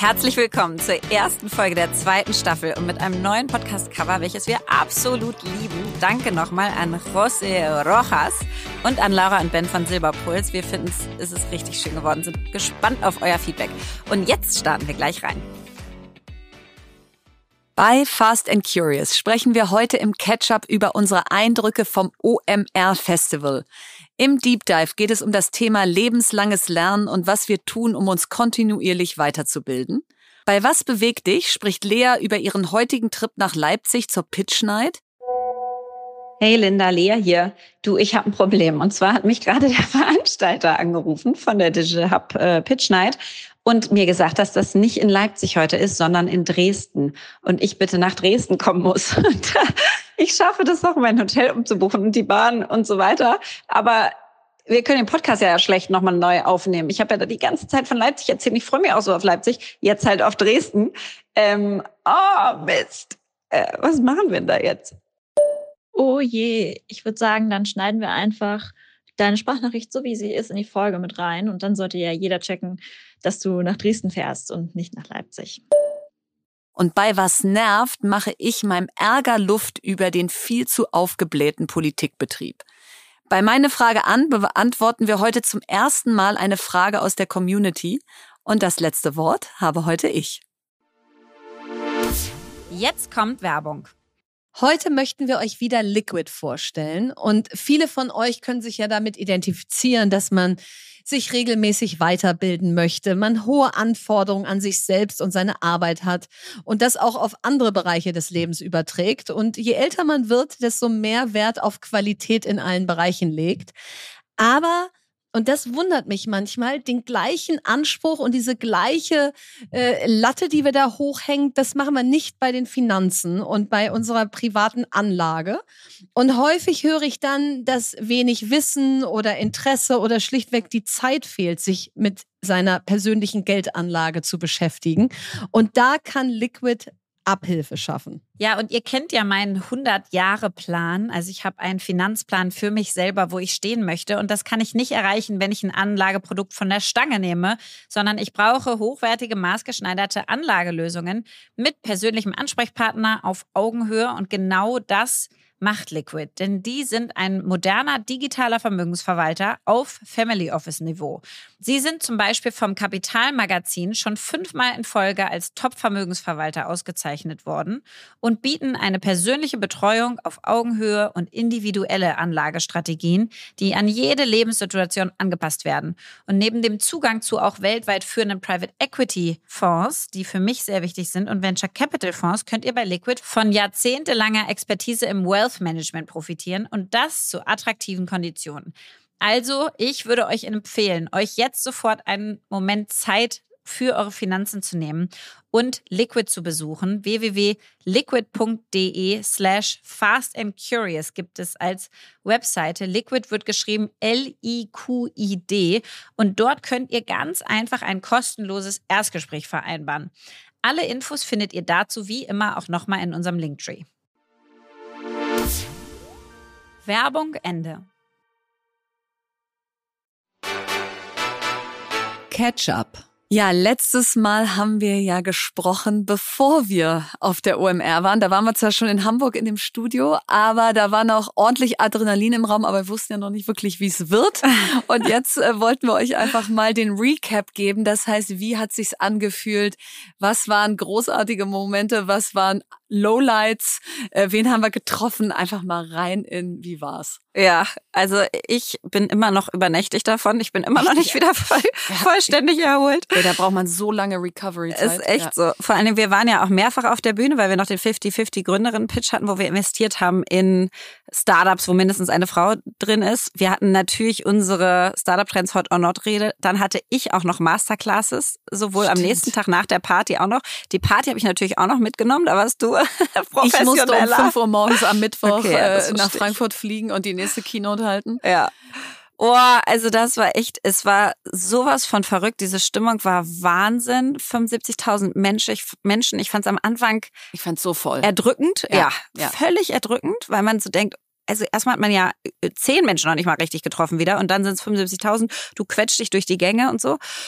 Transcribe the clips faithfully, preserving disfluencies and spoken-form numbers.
Herzlich willkommen zur ersten Folge der zweiten Staffel und mit einem neuen Podcast-Cover, welches wir absolut lieben. Danke nochmal an José Rojas und an Laura und Ben von Silberpuls. Wir finden es ist richtig schön geworden, sind gespannt auf euer Feedback. Und jetzt starten wir gleich rein. Bei Fast and Curious sprechen wir heute im Catch-up über unsere Eindrücke vom O M R-Festival. Im Deep Dive geht es um das Thema lebenslanges Lernen und was wir tun, um uns kontinuierlich weiterzubilden. Bei Was bewegt dich spricht Lea über ihren heutigen Trip nach Leipzig zur Pitch Night. Hey Linda, Lea hier. Du, ich habe ein Problem. Und zwar hat mich gerade der Veranstalter angerufen von der Digital Hub äh, Pitch Night und mir gesagt, dass das nicht in Leipzig heute ist, sondern in Dresden. Und ich bitte nach Dresden kommen muss. Und, äh, ich schaffe das noch, mein Hotel umzubuchen und die Bahn und so weiter. Aber wir können den Podcast ja schlecht nochmal neu aufnehmen. Ich habe ja da die ganze Zeit von Leipzig erzählt. Ich freue mich auch so auf Leipzig, jetzt halt auf Dresden. Ähm, oh, Mist. Äh, was machen wir denn da jetzt? Oh je, ich würde sagen, dann schneiden wir einfach deine Sprachnachricht, so wie sie ist, in die Folge mit rein. Und dann sollte ja jeder checken, dass du nach Dresden fährst und nicht nach Leipzig. Und bei Was nervt, mache ich meinem Ärger Luft über den viel zu aufgeblähten Politikbetrieb. Bei Meine Frage an beantworten wir heute zum ersten Mal eine Frage aus der Community. Und das letzte Wort habe heute ich. Jetzt kommt Werbung. Heute möchten wir euch wieder Liquid vorstellen und viele von euch können sich ja damit identifizieren, dass man sich regelmäßig weiterbilden möchte, man hohe Anforderungen an sich selbst und seine Arbeit hat und das auch auf andere Bereiche des Lebens überträgt. Und je älter man wird, desto mehr Wert auf Qualität in allen Bereichen legt. Aber und das wundert mich manchmal, den gleichen Anspruch und diese gleiche äh, Latte, die wir da hochhängen, das machen wir nicht bei den Finanzen und bei unserer privaten Anlage. Und häufig höre ich dann, dass wenig Wissen oder Interesse oder schlichtweg die Zeit fehlt, sich mit seiner persönlichen Geldanlage zu beschäftigen. Und da kann Liquid Abhilfe schaffen. Ja, und ihr kennt ja meinen hundert-Jahre-Plan. Also ich habe einen Finanzplan für mich selber, wo ich stehen möchte. Und das kann ich nicht erreichen, wenn ich ein Anlageprodukt von der Stange nehme, sondern ich brauche hochwertige, maßgeschneiderte Anlagelösungen mit persönlichem Ansprechpartner auf Augenhöhe. Und genau das macht Liquid, denn die sind ein moderner digitaler Vermögensverwalter auf Family Office Niveau. Sie sind zum Beispiel vom Kapital-Magazin schon fünfmal in Folge als Top-Vermögensverwalter ausgezeichnet worden und bieten eine persönliche Betreuung auf Augenhöhe und individuelle Anlagestrategien, die an jede Lebenssituation angepasst werden. Und neben dem Zugang zu auch weltweit führenden Private Equity Fonds, die für mich sehr wichtig sind, und Venture Capital Fonds, könnt ihr bei Liquid von jahrzehntelanger Expertise im Wealth Management profitieren und das zu attraktiven Konditionen. Also, ich würde euch empfehlen, euch jetzt sofort einen Moment Zeit für eure Finanzen zu nehmen und Liquid zu besuchen. w w w punkt liquid punkt d e slash fast and curious gibt es als Webseite. Liquid wird geschrieben L I Q I D und dort könnt ihr ganz einfach ein kostenloses Erstgespräch vereinbaren. Alle Infos findet ihr dazu wie immer auch nochmal in unserem Linktree. Werbung Ende. Catch-up. Ja, letztes Mal haben wir ja gesprochen, bevor wir auf der O M R waren. Da waren wir zwar schon in Hamburg in dem Studio, aber da war noch ordentlich Adrenalin im Raum, aber wir wussten ja noch nicht wirklich, wie es wird. Und jetzt äh, wollten wir euch einfach mal den Recap geben. Das heißt, wie hat sich's angefühlt? Was waren großartige Momente? Was waren Lowlights? Äh, wen haben wir getroffen? Einfach mal rein in, wie war's? Ja, also ich bin immer noch übernächtigt davon. Ich bin immer noch nicht wieder voll, vollständig erholt. Ja, da braucht man so lange Recovery-Zeit. Ist echt ja. so. Vor allem, wir waren ja auch mehrfach auf der Bühne, weil wir noch den fünfzig fünfzig Gründerinnen-Pitch hatten, wo wir investiert haben in Startups, wo mindestens eine Frau drin ist. Wir hatten natürlich unsere Startup-Trends Hot or Not-Rede. Dann hatte ich auch noch Masterclasses, sowohl Stimmt. am nächsten Tag nach der Party auch noch. Die Party habe ich natürlich auch noch mitgenommen, da warst du professioneller. Ich musste um fünf Uhr morgens am Mittwoch okay, ja, äh, nach Frankfurt fliegen und die nächste Keynote halten. Ja. Oh, also das war echt, es war sowas von verrückt. Diese Stimmung war Wahnsinn. fünfundsiebzigtausend Menschen. Ich, Menschen. Ich fand es am Anfang ich fand's so voll. erdrückend. Ja, ja, ja, völlig erdrückend, weil man so denkt, also erstmal hat man ja zehn Menschen noch nicht mal richtig getroffen wieder und dann sind es fünfundsiebzigtausend. Du quetscht dich durch die Gänge und so.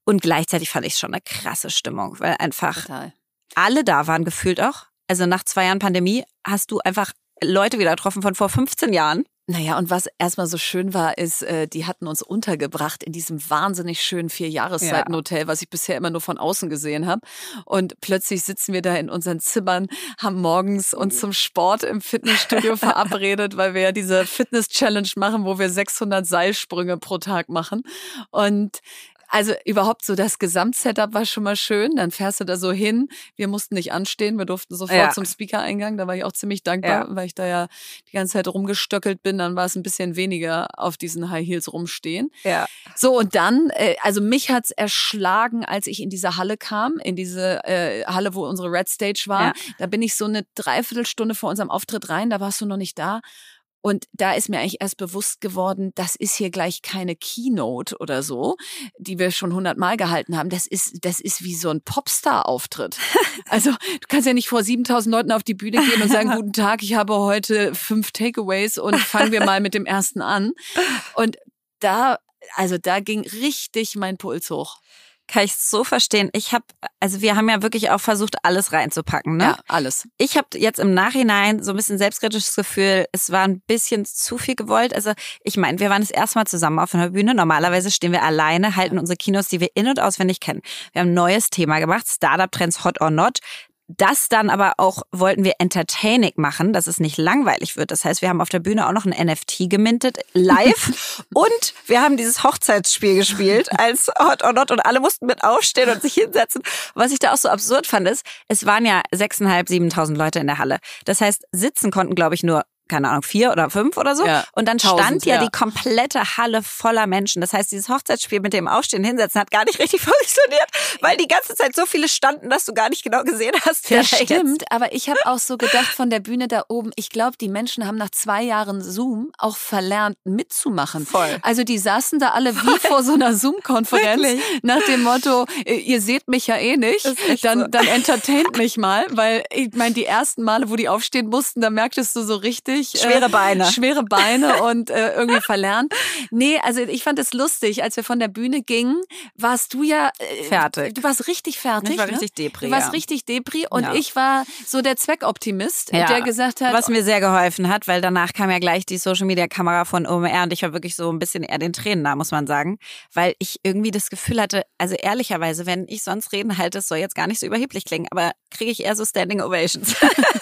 Und gleichzeitig fand ich schon eine krasse Stimmung, weil einfach Total. alle da waren, gefühlt auch. Also nach zwei Jahren Pandemie hast du einfach Leute wieder getroffen von vor fünfzehn Jahren. Naja, und was erstmal so schön war, ist, äh, die hatten uns untergebracht in diesem wahnsinnig schönen Vier-Jahreszeiten-Hotel, was ich bisher immer nur von außen gesehen habe. Und plötzlich sitzen wir da in unseren Zimmern, haben morgens uns zum Sport im Fitnessstudio verabredet, weil wir ja diese Fitness-Challenge machen, wo wir sechshundert Seilsprünge pro Tag machen. Und also überhaupt so das Gesamtsetup war schon mal schön. Dann fährst du da so hin. Wir mussten nicht anstehen. Wir durften sofort Ja. zum Speaker-Eingang. Da war ich auch ziemlich dankbar, Ja. weil ich da ja die ganze Zeit rumgestöckelt bin. Dann war es ein bisschen weniger auf diesen High Heels rumstehen. Ja. So, und dann, äh, also mich hat's erschlagen, als ich in diese Halle kam, in diese äh, Halle, wo unsere Red Stage war. Ja. Da bin ich so eine Dreiviertelstunde vor unserem Auftritt rein. Da warst du noch nicht da. Und da ist mir eigentlich erst bewusst geworden, das ist hier gleich keine Keynote oder so, die wir schon hundertmal gehalten haben. Das ist, das ist wie so ein Popstar-Auftritt. Also du kannst ja nicht vor siebentausend Leuten auf die Bühne gehen und sagen, guten Tag, ich habe heute fünf Takeaways und fangen wir mal mit dem ersten an. Und da, also da ging richtig mein Puls hoch. Kann ich so verstehen. Ich habe, also wir haben ja wirklich auch versucht, alles reinzupacken, ne? Ja, alles. Ich habe jetzt im Nachhinein so ein bisschen selbstkritisches Gefühl, es war ein bisschen zu viel gewollt. Also ich meine, wir waren das erste Mal zusammen auf einer Bühne. Normalerweise stehen wir alleine, halten unsere Kinos, die wir in- und auswendig kennen. Wir haben ein neues Thema gemacht, Startup-Trends Hot or Not. Das dann aber auch wollten wir entertaining machen, dass es nicht langweilig wird. Das heißt, wir haben auf der Bühne auch noch ein N F T gemintet, live. Und wir haben dieses Hochzeitsspiel gespielt als Hot or Not und alle mussten mit aufstehen und sich hinsetzen. Was ich da auch so absurd fand, ist, es waren ja sechseinhalb, siebentausend Leute in der Halle. Das heißt, sitzen konnten, glaube ich, nur keine Ahnung, vier oder fünf oder so. Ja, und dann tausend, stand ja, ja die komplette Halle voller Menschen. Das heißt, dieses Hochzeitsspiel mit dem Aufstehen, Hinsetzen hat gar nicht richtig funktioniert, weil die ganze Zeit so viele standen, dass du gar nicht genau gesehen hast, wer Das da jetzt- stimmt, aber ich habe auch so gedacht von der Bühne da oben, ich glaube, die Menschen haben nach zwei Jahren Zoom auch verlernt mitzumachen. Voll. Also die saßen da alle wie vor so einer Zoom-Konferenz Wirklich? nach dem Motto, äh, ihr seht mich ja eh nicht, Das ist echt dann, so. dann entertaint mich mal, weil ich meine, die ersten Male, wo die aufstehen mussten, da merktest du so richtig... Schwere Beine. Äh, schwere Beine und äh, irgendwie verlernt. Nee, also ich fand es lustig, als wir von der Bühne gingen, warst du ja... Äh, Fertig. Du warst richtig fertig. Ich war ne? richtig Depri, Du warst ja. richtig Depri und Ja. ich war so der Zweckoptimist, Ja. der gesagt hat, Was mir sehr geholfen hat, weil danach kam ja gleich die Social-Media-Kamera von O M R und ich war wirklich so ein bisschen eher den Tränen nah, muss man sagen, weil ich irgendwie das Gefühl hatte, also ehrlicherweise, wenn ich sonst reden halte, das soll jetzt gar nicht so überheblich klingen, aber kriege ich eher so Standing Ovations.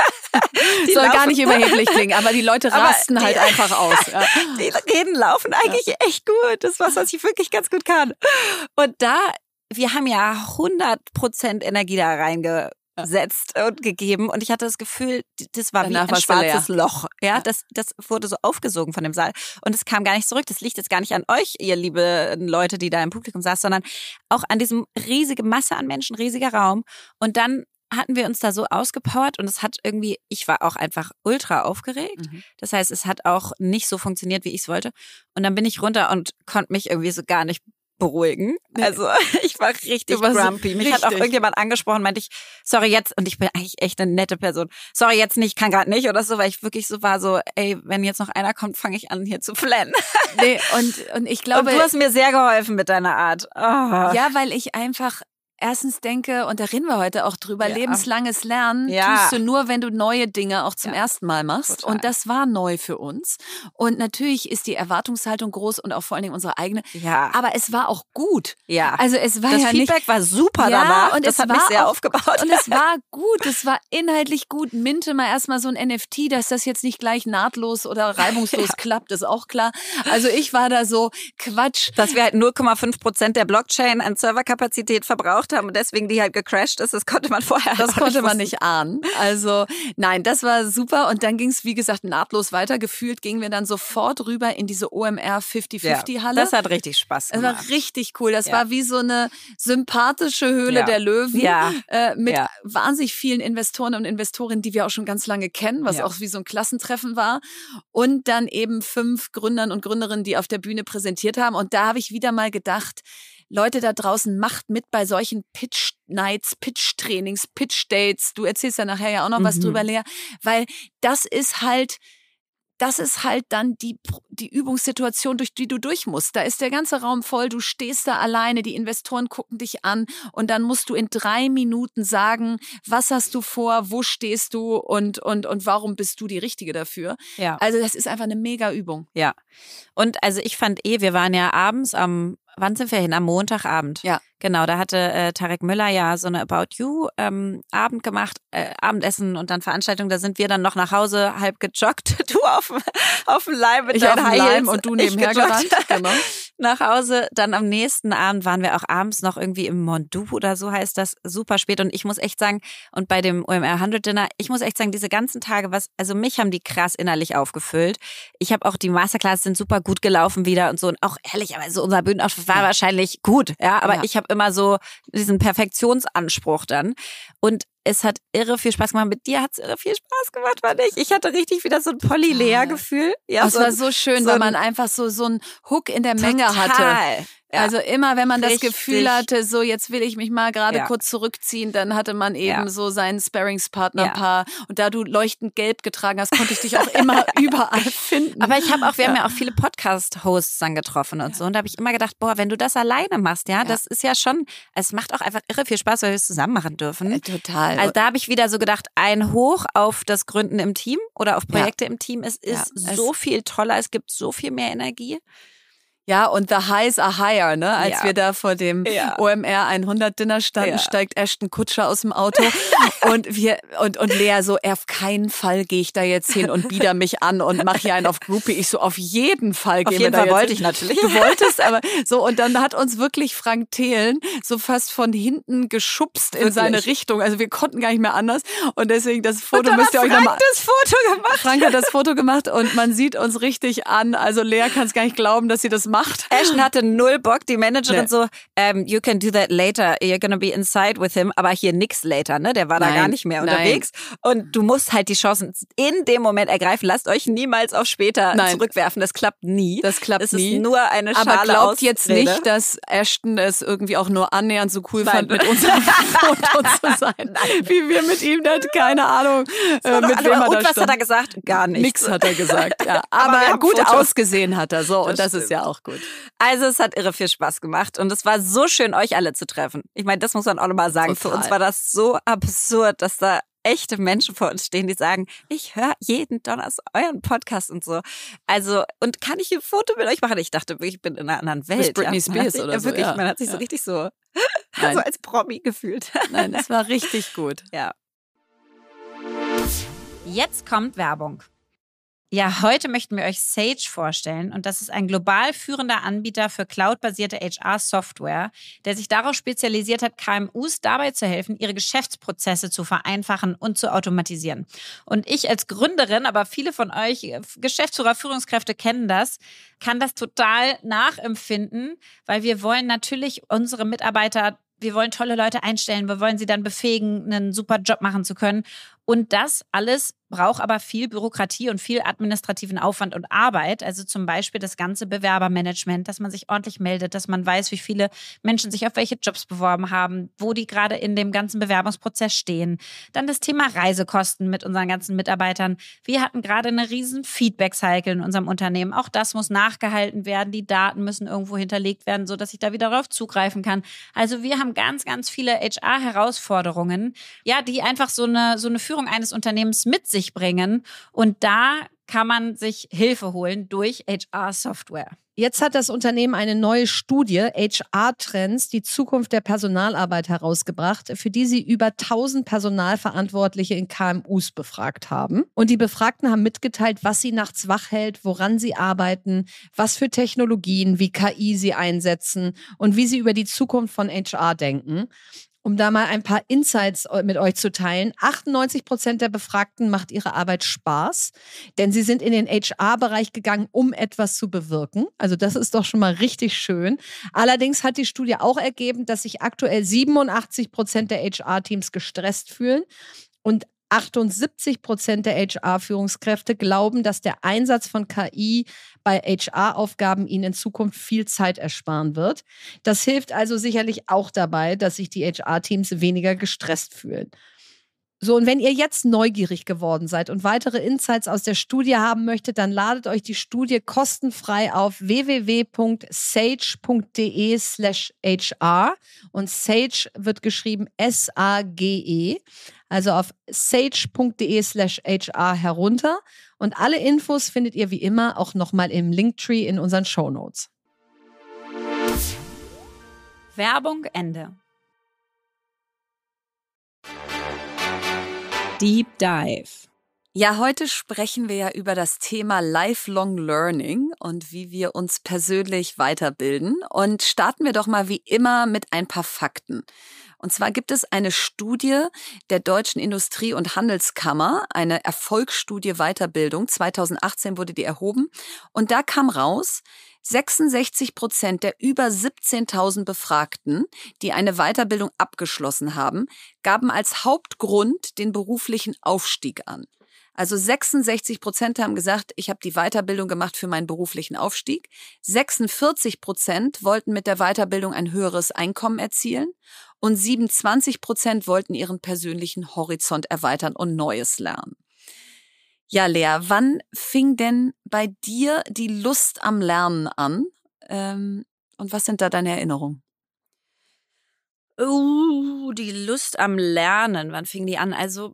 Die soll gar laufen- nicht überheblich klingen, aber die Leute Aber rasten die- halt einfach aus. Ja. Die Reden laufen eigentlich echt gut. Das ist was, was ich wirklich ganz gut kann. Und da, wir haben ja hundert Prozent Energie da reingesetzt und gegeben. Und ich hatte das Gefühl, das war Danach wie ein warst du schwarzes leer. Loch. Ja, Ja. das, das wurde so aufgesogen von dem Saal. Und es kam gar nicht zurück. Das liegt jetzt gar nicht an euch, ihr liebe Leute, die da im Publikum saßen, sondern auch an diesem riesige Masse an Menschen, riesiger Raum. Und dann hatten wir uns da so ausgepowert und es hat irgendwie, ich war auch einfach ultra aufgeregt. Mhm. Das heißt, es hat auch nicht so funktioniert, wie ich es wollte. Und dann bin ich runter und konnte mich irgendwie so gar nicht beruhigen. Nee. Also ich war richtig Du warst grumpy. Mich hat auch richtig. irgendjemand angesprochen, meinte ich, sorry jetzt, und ich bin eigentlich echt eine nette Person. Sorry jetzt nicht, kann gerade nicht oder so, weil ich wirklich so war so, ey, wenn jetzt noch einer kommt, fange ich an hier zu flennen. Nee, und, und ich glaube... und du hast mir sehr geholfen mit deiner Art. Oh. Ja, weil ich einfach erstens denke, und da reden wir heute auch drüber, Ja. lebenslanges Lernen Ja. tust du nur, wenn du neue Dinge auch zum Ja. ersten Mal machst. Total. Und das war neu für uns. Und natürlich ist die Erwartungshaltung groß und auch vor allen Dingen unsere eigene. Ja. Aber es war auch gut. ja. Also es war das ja Feedback nicht... war super Ja, danach. und das es hat mich war sehr auch- aufgebaut. Und es war gut, es war inhaltlich gut. Minte mal erstmal so ein N F T, dass das jetzt nicht gleich nahtlos oder reibungslos klappt, ist auch klar. Also ich war da so, Quatsch. dass wir halt null Komma fünf Prozent der Blockchain an Serverkapazität verbraucht haben und deswegen die halt gecrashed ist, das konnte man vorher Das auch konnte man wissen. nicht ahnen. Also nein, das war super. Und dann ging es, wie gesagt, nahtlos weiter. Gefühlt gingen wir dann sofort rüber in diese O M R fünfzig fünfzig Halle. Das hat richtig Spaß Es gemacht. war richtig cool. Das Ja. war wie so eine sympathische Höhle Ja. der Löwen Ja. äh, mit Ja. wahnsinnig vielen Investoren und Investorinnen, die wir auch schon ganz lange kennen, was Ja. auch wie so ein Klassentreffen war. Und dann eben fünf Gründern und Gründerinnen, die auf der Bühne präsentiert haben. Und da habe ich wieder mal gedacht, Leute da draußen, macht mit bei solchen Pitch-Nights, Pitch-Trainings, Pitch-Dates. Du erzählst ja nachher ja auch noch was Mhm. drüber, Lea. Weil das ist halt das ist halt dann die, die Übungssituation, durch die du durch musst. Da ist der ganze Raum voll, du stehst da alleine, die Investoren gucken dich an und dann musst du in drei Minuten sagen, was hast du vor, wo stehst du und, und, und warum bist du die Richtige dafür. Ja. Also das ist einfach eine mega Übung. Ja. Und also ich fand eh, wir waren ja abends am, wann sind wir hin? Am Montagabend. Ja. Genau, da hatte äh, Tarek Müller ja so eine About You ähm, Abend gemacht, äh, Abendessen und dann Veranstaltung. Da sind wir dann noch nach Hause halb gejoggt. Du auf, auf dem Leim mit Ich deinen auf dem High Leim Heels, und du ich nebenher gejoggt. gerannt. Genau. Nach Hause. Dann am nächsten Abend waren wir auch abends noch irgendwie im Mondu oder so heißt das, super spät. Und ich muss echt sagen, und bei dem O M R hundert Dinner, ich muss echt sagen, diese ganzen Tage, was, also mich haben die krass innerlich aufgefüllt. Ich habe auch die Masterclass sind super gut gelaufen wieder und so. Und auch ehrlich, aber so unser Bühnenauftritt war ja. wahrscheinlich gut, ja. Aber ja. ich habe immer so diesen Perfektionsanspruch dann. Und es hat irre viel Spaß gemacht. Mit dir hat es irre viel Spaß gemacht, fand ich. Ich hatte richtig wieder so ein Polly-Lea-Gefühl. Ja, das so war so schön, so weil man einfach so, so einen Hook in der Menge total. hatte. Ja. Also immer, wenn man Richtig. das Gefühl hatte, so jetzt will ich mich mal gerade Ja. kurz zurückziehen, dann hatte man eben Ja. so seinen Sparringspartner-Paar. Ja. Und da du leuchtend gelb getragen hast, konnte ich dich auch immer überall finden. Aber ich habe auch, wir Ja. haben ja auch viele Podcast-Hosts dann getroffen und so. Und da habe ich immer gedacht, boah, wenn du das alleine machst, ja, Ja. das ist ja schon, es macht auch einfach irre viel Spaß, weil wir es zusammen machen dürfen. Äh, total. Also da habe ich wieder so gedacht, ein Hoch auf das Gründen im Team oder auf Projekte im Team. Es ist Ja, es- so viel toller, es gibt so viel mehr Energie. Ja, und the highs are higher, ne? Als Ja. wir da vor dem Ja. O M R hundert Dinner standen, Ja. steigt Ashton Kutscher aus dem Auto und wir und und Lea so, auf keinen Fall gehe ich da jetzt hin und bieder mich an und mache hier einen auf Groupie. Ich so, auf jeden Fall Auf gehen jeden wir da Fall jetzt wollte hin. ich natürlich. Du wolltest, aber so und dann hat uns wirklich Frank Thelen so fast von hinten geschubst in Wirklich? seine Richtung. Also wir konnten gar nicht mehr anders und deswegen das Foto Und dann müsst ihr hat euch Frank nochmal. das Foto gemacht. Frank hat das Foto gemacht und man sieht uns richtig an. Also Lea kann es gar nicht glauben, dass sie das macht. Ashton hatte null Bock, die Managerin Nee. so, um, you can do that later, you're gonna be inside with him, aber hier nix later, ne? Der war da Nein, gar nicht mehr nein. unterwegs. Und du musst halt die Chancen in dem Moment ergreifen. Lasst euch niemals auf später Nein. zurückwerfen. Das klappt nie. Das klappt es nie. ist nur eine Aber schale glaubt jetzt Ausrede. nicht, dass Ashton es irgendwie auch nur annähernd so cool Nein. fand, mit unserem Foto zu sein, wie wir mit ihm. Der hat keine Ahnung, äh, mit wem er Und da was stand. hat er gesagt? Gar nichts. Nix hat er gesagt. Ja. Aber Aber, wir haben gut Fotos. ausgesehen hat er. So, Das und das ist stimmt. ja auch gut. Also es hat irre viel Spaß gemacht und es war so schön, euch alle zu treffen. Ich meine, das muss man auch nochmal sagen. Total. Für uns war das so absurd, dass da echte Menschen vor uns stehen, die sagen, ich höre jeden Donnerstag euren Podcast und so. Also, und kann ich ein Foto mit euch machen? Ich dachte wirklich, ich bin in einer anderen Welt. Bist Britney ja. Man hat Spears sich, oder ja, so, wirklich, ja. man hat sich Ja. so richtig so, Nein. so als Promi gefühlt. Nein, es war richtig gut. Ja. Jetzt kommt Werbung. Ja, heute möchten wir euch Sage vorstellen und das ist ein global führender Anbieter für cloudbasierte H R-Software, der sich darauf spezialisiert hat, K M Us dabei zu helfen, ihre Geschäftsprozesse zu vereinfachen und zu automatisieren. Und ich als Gründerin, aber viele von euch Geschäftsführer, Führungskräfte kennen das, kann das total nachempfinden, weil wir wollen natürlich unsere Mitarbeiter, wir wollen tolle Leute einstellen, wir wollen sie dann befähigen, einen super Job machen zu können. Und das alles braucht aber viel Bürokratie und viel administrativen Aufwand und Arbeit. Also zum Beispiel das ganze Bewerbermanagement, dass man sich ordentlich meldet, dass man weiß, wie viele Menschen sich auf welche Jobs beworben haben, wo die gerade in dem ganzen Bewerbungsprozess stehen. Dann das Thema Reisekosten mit unseren ganzen Mitarbeitern. Wir hatten gerade eine riesen Feedback-Cycle in unserem Unternehmen. Auch das muss nachgehalten werden. Die Daten müssen irgendwo hinterlegt werden, sodass ich da wieder darauf zugreifen kann. Also wir haben ganz, ganz viele H R-Herausforderungen, ja, die einfach so eine, so eine Führung eines Unternehmens mit sich bringen. Und da kann man sich Hilfe holen durch H R-Software. Jetzt hat das Unternehmen eine neue Studie, H R-Trends, die Zukunft der Personalarbeit herausgebracht, für die sie über tausend Personalverantwortliche in K M Us befragt haben. Und die Befragten haben mitgeteilt, was sie nachts wach hält, woran sie arbeiten, was für Technologien wie K I sie einsetzen und wie sie über die Zukunft von H R denken. Um da mal ein paar Insights mit euch zu teilen. achtundneunzig Prozent der Befragten macht ihre Arbeit Spaß, denn sie sind in den H R-Bereich gegangen, um etwas zu bewirken. Also das ist doch schon mal richtig schön. Allerdings hat die Studie auch ergeben, dass sich aktuell siebenundachtzig Prozent der H R-Teams gestresst fühlen und achtundsiebzig Prozent der H R-Führungskräfte glauben, dass der Einsatz von K I bei H R-Aufgaben ihnen in Zukunft viel Zeit ersparen wird. Das hilft also sicherlich auch dabei, dass sich die H R-Teams weniger gestresst fühlen. So, und wenn ihr jetzt neugierig geworden seid und weitere Insights aus der Studie haben möchtet, dann ladet euch die Studie kostenfrei auf w w w punkt sage punkt d e slash h r und Sage wird geschrieben S A G E, also auf sage punkt d e slash h r herunter und alle Infos findet ihr wie immer auch nochmal im Linktree in unseren Shownotes. Werbung Ende. Deep Dive. Ja, heute sprechen wir ja über das Thema Lifelong Learning und wie wir uns persönlich weiterbilden. Und starten wir doch mal wie immer mit ein paar Fakten. Und zwar gibt es eine Studie der Deutschen Industrie- und Handelskammer, eine Erfolgsstudie Weiterbildung. zweitausendachtzehn wurde die erhoben. Und da kam raus, sechsundsechzig Prozent der über siebzehntausend Befragten, die eine Weiterbildung abgeschlossen haben, gaben als Hauptgrund den beruflichen Aufstieg an. Also sechsundsechzig Prozent haben gesagt, ich habe die Weiterbildung gemacht für meinen beruflichen Aufstieg. sechsundvierzig Prozent wollten mit der Weiterbildung ein höheres Einkommen erzielen und siebenundzwanzig Prozent wollten ihren persönlichen Horizont erweitern und Neues lernen. Ja, Lea, wann fing denn bei dir die Lust am Lernen an? Ähm, und was sind da deine Erinnerungen? Uh, die Lust am Lernen, wann fing die an? Also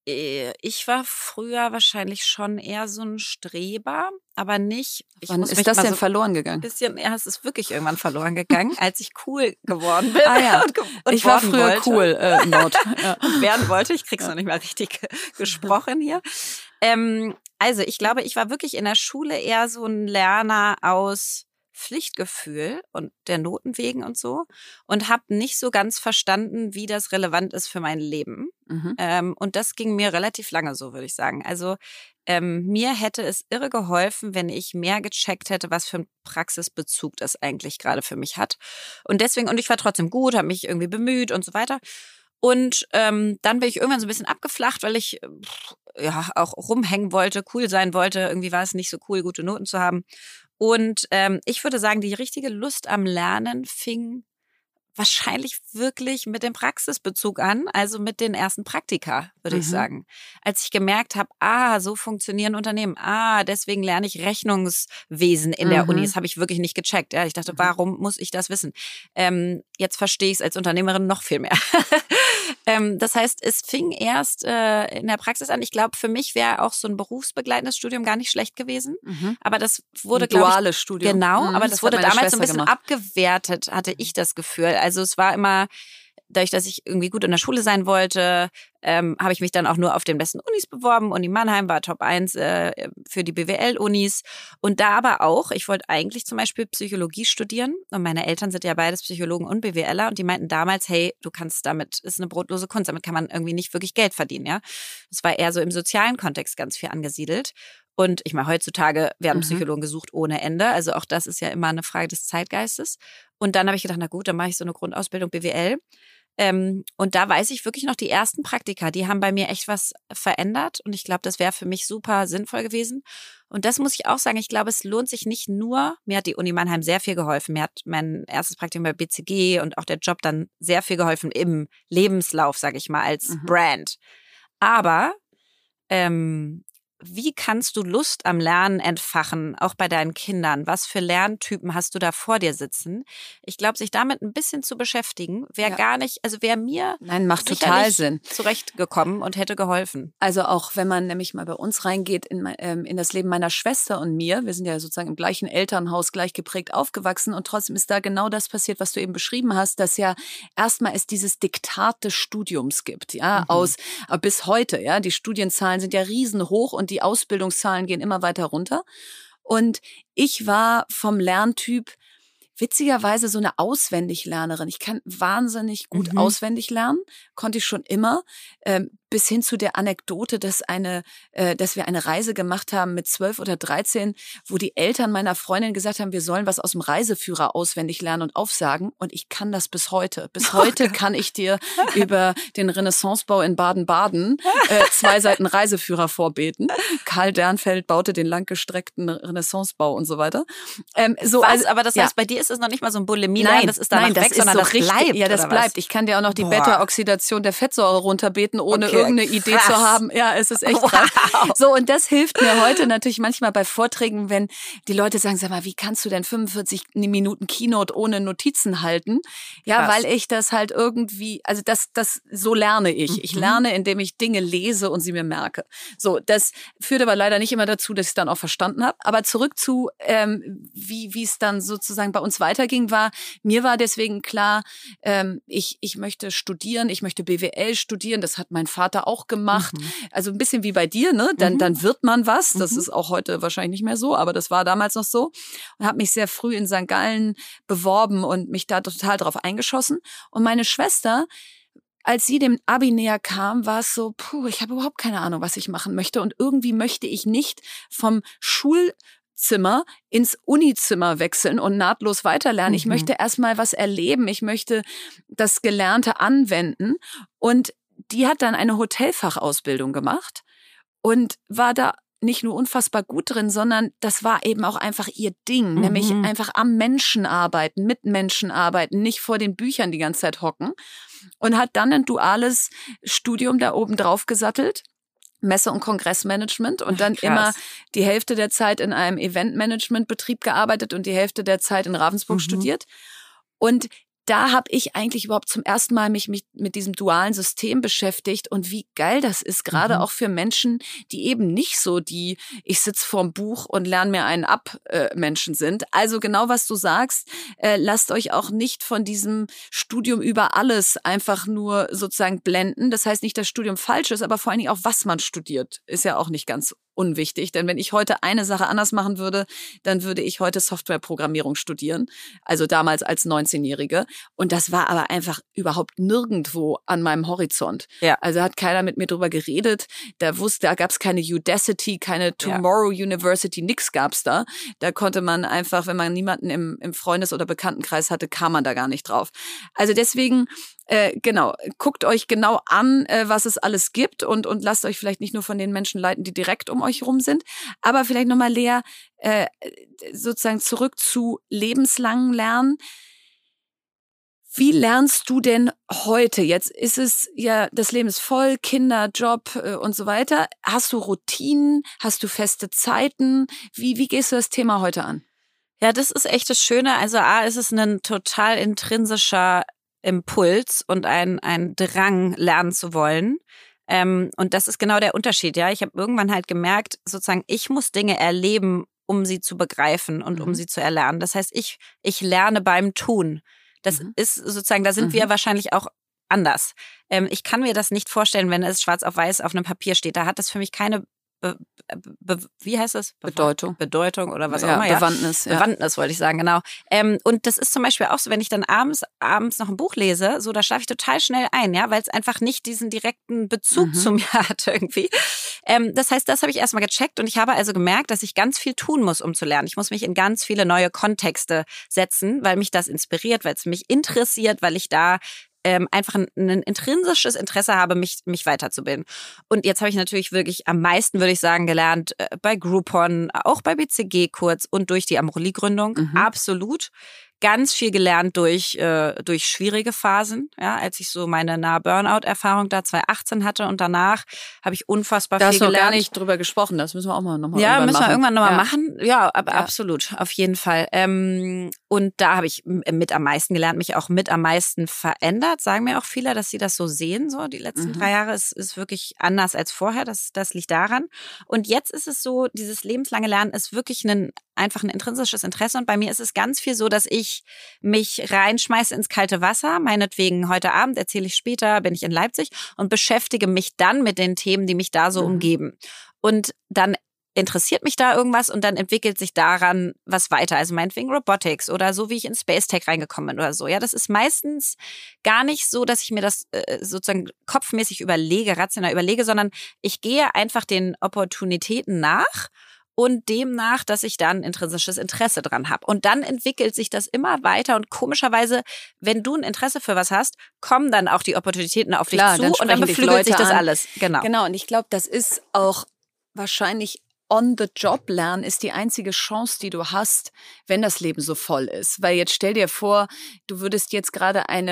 ich war früher wahrscheinlich schon eher so ein Streber, aber nicht. Ich Wann muss ist mich das mal denn so verloren gegangen? Bisschen, ja, es ist wirklich irgendwann verloren gegangen, als ich cool geworden bin. Ah ja, und, und ich war worden früher wollte. cool, äh, Nord. Ja. Und werden wollte. Ich krieg's noch nicht mal richtig gesprochen hier. Ähm, also ich glaube, ich war wirklich in der Schule eher so ein Lerner aus Pflichtgefühl und der Noten wegen und so und habe nicht so ganz verstanden, wie das relevant ist für mein Leben. Mhm. Ähm, und das ging mir relativ lange so, würde ich sagen. Also ähm, mir hätte es irre geholfen, wenn ich mehr gecheckt hätte, was für einen Praxisbezug das eigentlich gerade für mich hat. Und deswegen, und ich war trotzdem gut, habe mich irgendwie bemüht und so weiter. Und ähm, dann bin ich irgendwann so ein bisschen abgeflacht, weil ich ja auch rumhängen wollte, cool sein wollte. Irgendwie war es nicht so cool, gute Noten zu haben. Und ähm, ich würde sagen, die richtige Lust am Lernen fing wahrscheinlich wirklich mit dem Praxisbezug an, also mit den ersten Praktika, würde mhm. ich sagen. Als ich gemerkt habe, ah, so funktionieren Unternehmen, ah, deswegen lerne ich Rechnungswesen in mhm. der Uni. Das habe ich wirklich nicht gecheckt. Ja, ich dachte, mhm. warum muss ich das wissen? Ähm, jetzt verstehe ich es als Unternehmerin noch viel mehr. ähm, das heißt, es fing erst äh, in der Praxis an. Ich glaube, für mich wäre auch so ein berufsbegleitendes Studium gar nicht schlecht gewesen. Mhm. Aber das wurde, glaube ich, duales Studium. Genau, mhm, aber das, das wurde damals Schwester so ein bisschen gemacht. abgewertet, hatte ich das Gefühl. Also es war immer, dadurch, dass ich irgendwie gut in der Schule sein wollte, ähm, habe ich mich dann auch nur auf den besten Unis beworben. Uni Mannheim war Top eins äh, für die B W L-Unis. Und da aber auch, ich wollte eigentlich zum Beispiel Psychologie studieren. Und meine Eltern sind ja beides Psychologen und BWLer. Und die meinten damals, hey, du kannst damit, ist eine brotlose Kunst, damit kann man irgendwie nicht wirklich Geld verdienen. Ja, das war eher so im sozialen Kontext ganz viel angesiedelt. Und ich meine, heutzutage werden Psychologen gesucht ohne Ende. Also auch das ist ja immer eine Frage des Zeitgeistes. Und dann habe ich gedacht, na gut, dann mache ich so eine Grundausbildung B W L. Ähm, und da weiß ich wirklich noch, die ersten Praktika, die haben bei mir echt was verändert. Und ich glaube, das wäre für mich super sinnvoll gewesen. Und das muss ich auch sagen, ich glaube, es lohnt sich nicht nur, mir hat die Uni Mannheim sehr viel geholfen. Mir hat mein erstes Praktikum bei B C G und auch der Job dann sehr viel geholfen im Lebenslauf, sage ich mal, als mhm. Brand. Aber ähm, wie kannst du Lust am Lernen entfachen, auch bei deinen Kindern? Was für Lerntypen hast du da vor dir sitzen? Ich glaube, sich damit ein bisschen zu beschäftigen, wäre ja. gar nicht, also wäre mir Nein, macht total Sinn. zurechtgekommen und hätte geholfen. Also auch wenn man nämlich mal bei uns reingeht in, mein, ähm, in das Leben meiner Schwester und mir, wir sind ja sozusagen im gleichen Elternhaus gleich geprägt aufgewachsen und trotzdem ist da genau das passiert, was du eben beschrieben hast, dass ja erstmal es dieses Diktat des Studiums gibt, ja, mhm. aus äh, bis heute, ja, die Studienzahlen sind ja riesenhoch und die Ausbildungszahlen gehen immer weiter runter. Und ich war vom Lerntyp witzigerweise so eine Auswendiglernerin. Ich kann wahnsinnig gut mhm. auswendig lernen, konnte ich schon immer, ähm, bis hin zu der Anekdote, dass eine, äh, dass wir eine Reise gemacht haben mit zwölf oder dreizehn, wo die Eltern meiner Freundin gesagt haben, wir sollen was aus dem Reiseführer auswendig lernen und aufsagen. Und ich kann das bis heute. Bis heute kann ich dir über den Renaissancebau in Baden-Baden äh, zwei Seiten Reiseführer vorbeten. Karl Dernfeld baute den langgestreckten Renaissancebau und so weiter. Ähm, so, was? Also, aber das heißt, ja. bei dir ist es noch nicht mal so ein Bulimie, nein, das ist danach nein, das weg, ist sondern so das richtig, bleibt. Ja, das oder bleibt. Was? Ich kann dir auch noch die Boah. Beta-Oxidation der Fettsäure runterbeten, ohne okay. irgendeine Idee krass. zu haben. Ja, es ist echt Wow. krass. So, und das hilft mir heute natürlich manchmal bei Vorträgen, wenn die Leute sagen, sag mal, wie kannst du denn fünfundvierzig Minuten Keynote ohne Notizen halten? Ja, Krass. weil ich das halt irgendwie, also das, das, so lerne ich. Mhm. Ich lerne, indem ich Dinge lese und sie mir merke. So, das führt aber leider nicht immer dazu, dass ich es dann auch verstanden habe. Aber zurück zu, ähm, wie wie es dann sozusagen bei uns weiterging, war, mir war deswegen klar, ähm, ich ich möchte studieren, ich möchte B W L studieren. Das hat mein Vater auch gemacht. Mhm. Also ein bisschen wie bei dir, ne? Dann Mhm. dann wird man was. Das Mhm. ist auch heute wahrscheinlich nicht mehr so, aber das war damals noch so. Und habe mich sehr früh in Sankt Gallen beworben und mich da total drauf eingeschossen. Und meine Schwester, als sie dem Abi näher kam, war es so, puh, ich habe überhaupt keine Ahnung, was ich machen möchte. Und irgendwie möchte ich nicht vom Schulzimmer ins Unizimmer wechseln und nahtlos weiterlernen. Mhm. Ich möchte erstmal was erleben. Ich möchte das Gelernte anwenden. Und die hat dann eine Hotelfachausbildung gemacht und war da nicht nur unfassbar gut drin, sondern das war eben auch einfach ihr Ding, Mhm. nämlich einfach am Menschen arbeiten, mit Menschen arbeiten, nicht vor den Büchern die ganze Zeit hocken, und hat dann ein duales Studium da oben drauf gesattelt, Messe- und Kongressmanagement, und dann Krass. immer die Hälfte der Zeit in einem Eventmanagementbetrieb gearbeitet und die Hälfte der Zeit in Ravensburg Mhm. studiert. Und da habe ich eigentlich überhaupt zum ersten Mal mich, mich mit diesem dualen System beschäftigt und wie geil das ist, gerade Mhm. auch für Menschen, die eben nicht so die ich sitze vorm Buch und lerne mir einen ab äh, Menschen sind. Also genau, was du sagst, äh, lasst euch auch nicht von diesem Studium über alles einfach nur sozusagen blenden. Das heißt nicht, dass Studium falsch ist, aber vor allen Dingen auch, was man studiert, ist ja auch nicht ganz unwichtig. Denn wenn ich heute eine Sache anders machen würde, dann würde ich heute Softwareprogrammierung studieren. Also damals als neunzehnjährige. Und das war aber einfach überhaupt nirgendwo an meinem Horizont. Ja. Also hat keiner mit mir drüber geredet. Da wusste, da gab es keine Udacity, keine Tomorrow University, nix gab's da. Da konnte man einfach, wenn man niemanden im, im Freundes- oder Bekanntenkreis hatte, kam man da gar nicht drauf. Also deswegen, äh, genau, guckt euch genau an, äh, was es alles gibt, und, und lasst euch vielleicht nicht nur von den Menschen leiten, die direkt um euch rum sind. Aber vielleicht nochmal, Lea, äh, sozusagen zurück zu lebenslangen Lernen. Wie lernst du denn heute? Jetzt ist es ja, das Leben ist voll, Kinder, Job äh, und so weiter. Hast du Routinen? Hast du feste Zeiten? Wie, wie gehst du das Thema heute an? Ja, das ist echt das Schöne. Also A, ist es ein total intrinsischer Impuls und ein, ein Drang, lernen zu wollen. Ähm, und das ist genau der Unterschied. Ja, ich habe irgendwann halt gemerkt, sozusagen, ich muss Dinge erleben, um sie zu begreifen und Mhm. um sie zu erlernen. Das heißt, ich, ich lerne beim Tun. Das Mhm. ist sozusagen, da sind Mhm. wir wahrscheinlich auch anders. Ähm, ich kann mir das nicht vorstellen, wenn es schwarz auf weiß auf einem Papier steht. Da hat das für mich keine, Be, be, wie heißt das? Bedeutung. Bedeutung oder was auch Ja, immer. Ja. Bewandtnis. Ja. Bewandtnis wollte ich sagen, genau. Ähm, und das ist zum Beispiel auch so, wenn ich dann abends abends noch ein Buch lese, so da schlafe ich total schnell ein, ja, weil es einfach nicht diesen direkten Bezug Mhm. zu mir hat irgendwie. Ähm, das heißt, das habe ich erstmal gecheckt und ich habe also gemerkt, dass ich ganz viel tun muss, um zu lernen. Ich muss mich in ganz viele neue Kontexte setzen, weil mich das inspiriert, weil es mich interessiert, weil ich da ähm, einfach ein, ein intrinsisches Interesse habe, mich, mich weiterzubilden. Und jetzt habe ich natürlich wirklich am meisten, würde ich sagen, gelernt äh, bei Groupon, auch bei B C G kurz und durch die Amorelie-Gründung. Mhm. Absolut. Ganz viel gelernt durch äh, durch schwierige Phasen, ja, als ich so meine nahe Burnout-Erfahrung da zwanzig achtzehn hatte und danach habe ich unfassbar Da viel hast du noch gelernt. gar nicht drüber gesprochen, das müssen wir auch mal nochmal Ja, irgendwann müssen wir machen. irgendwann nochmal Ja. machen. Ja, aber Ja. absolut, auf jeden Fall. Ähm, und da habe ich m- mit am meisten gelernt, mich auch mit am meisten verändert. Sagen mir auch viele, dass sie das so sehen. So die letzten Mhm. drei Jahre ist, ist wirklich anders als vorher. Das, das liegt daran. Und jetzt ist es so, dieses lebenslange Lernen ist wirklich ein einfach ein intrinsisches Interesse. Und bei mir ist es ganz viel so, dass ich mich reinschmeiße ins kalte Wasser. Meinetwegen heute Abend, erzähle ich später, bin ich in Leipzig und beschäftige mich dann mit den Themen, die mich da so Mhm. umgeben. Und dann interessiert mich da irgendwas und dann entwickelt sich daran was weiter. Also meinetwegen Robotics oder so, wie ich in Space Tech reingekommen bin oder so. Ja, das ist meistens gar nicht so, dass ich mir das äh, sozusagen kopfmäßig überlege, rational überlege, sondern ich gehe einfach den Opportunitäten nach und demnach, dass ich dann intrinsisches Interesse dran habe. Und dann entwickelt sich das immer weiter und komischerweise, wenn du ein Interesse für was hast, kommen dann auch die Opportunitäten auf dich Klar, zu dann und dann sprechen dich beflügelt sich Leute das an. alles. Genau. Genau, und ich glaube, das ist auch wahrscheinlich on-the-job lernen ist die einzige Chance, die du hast, wenn das Leben so voll ist. Weil jetzt stell dir vor, du würdest jetzt gerade eine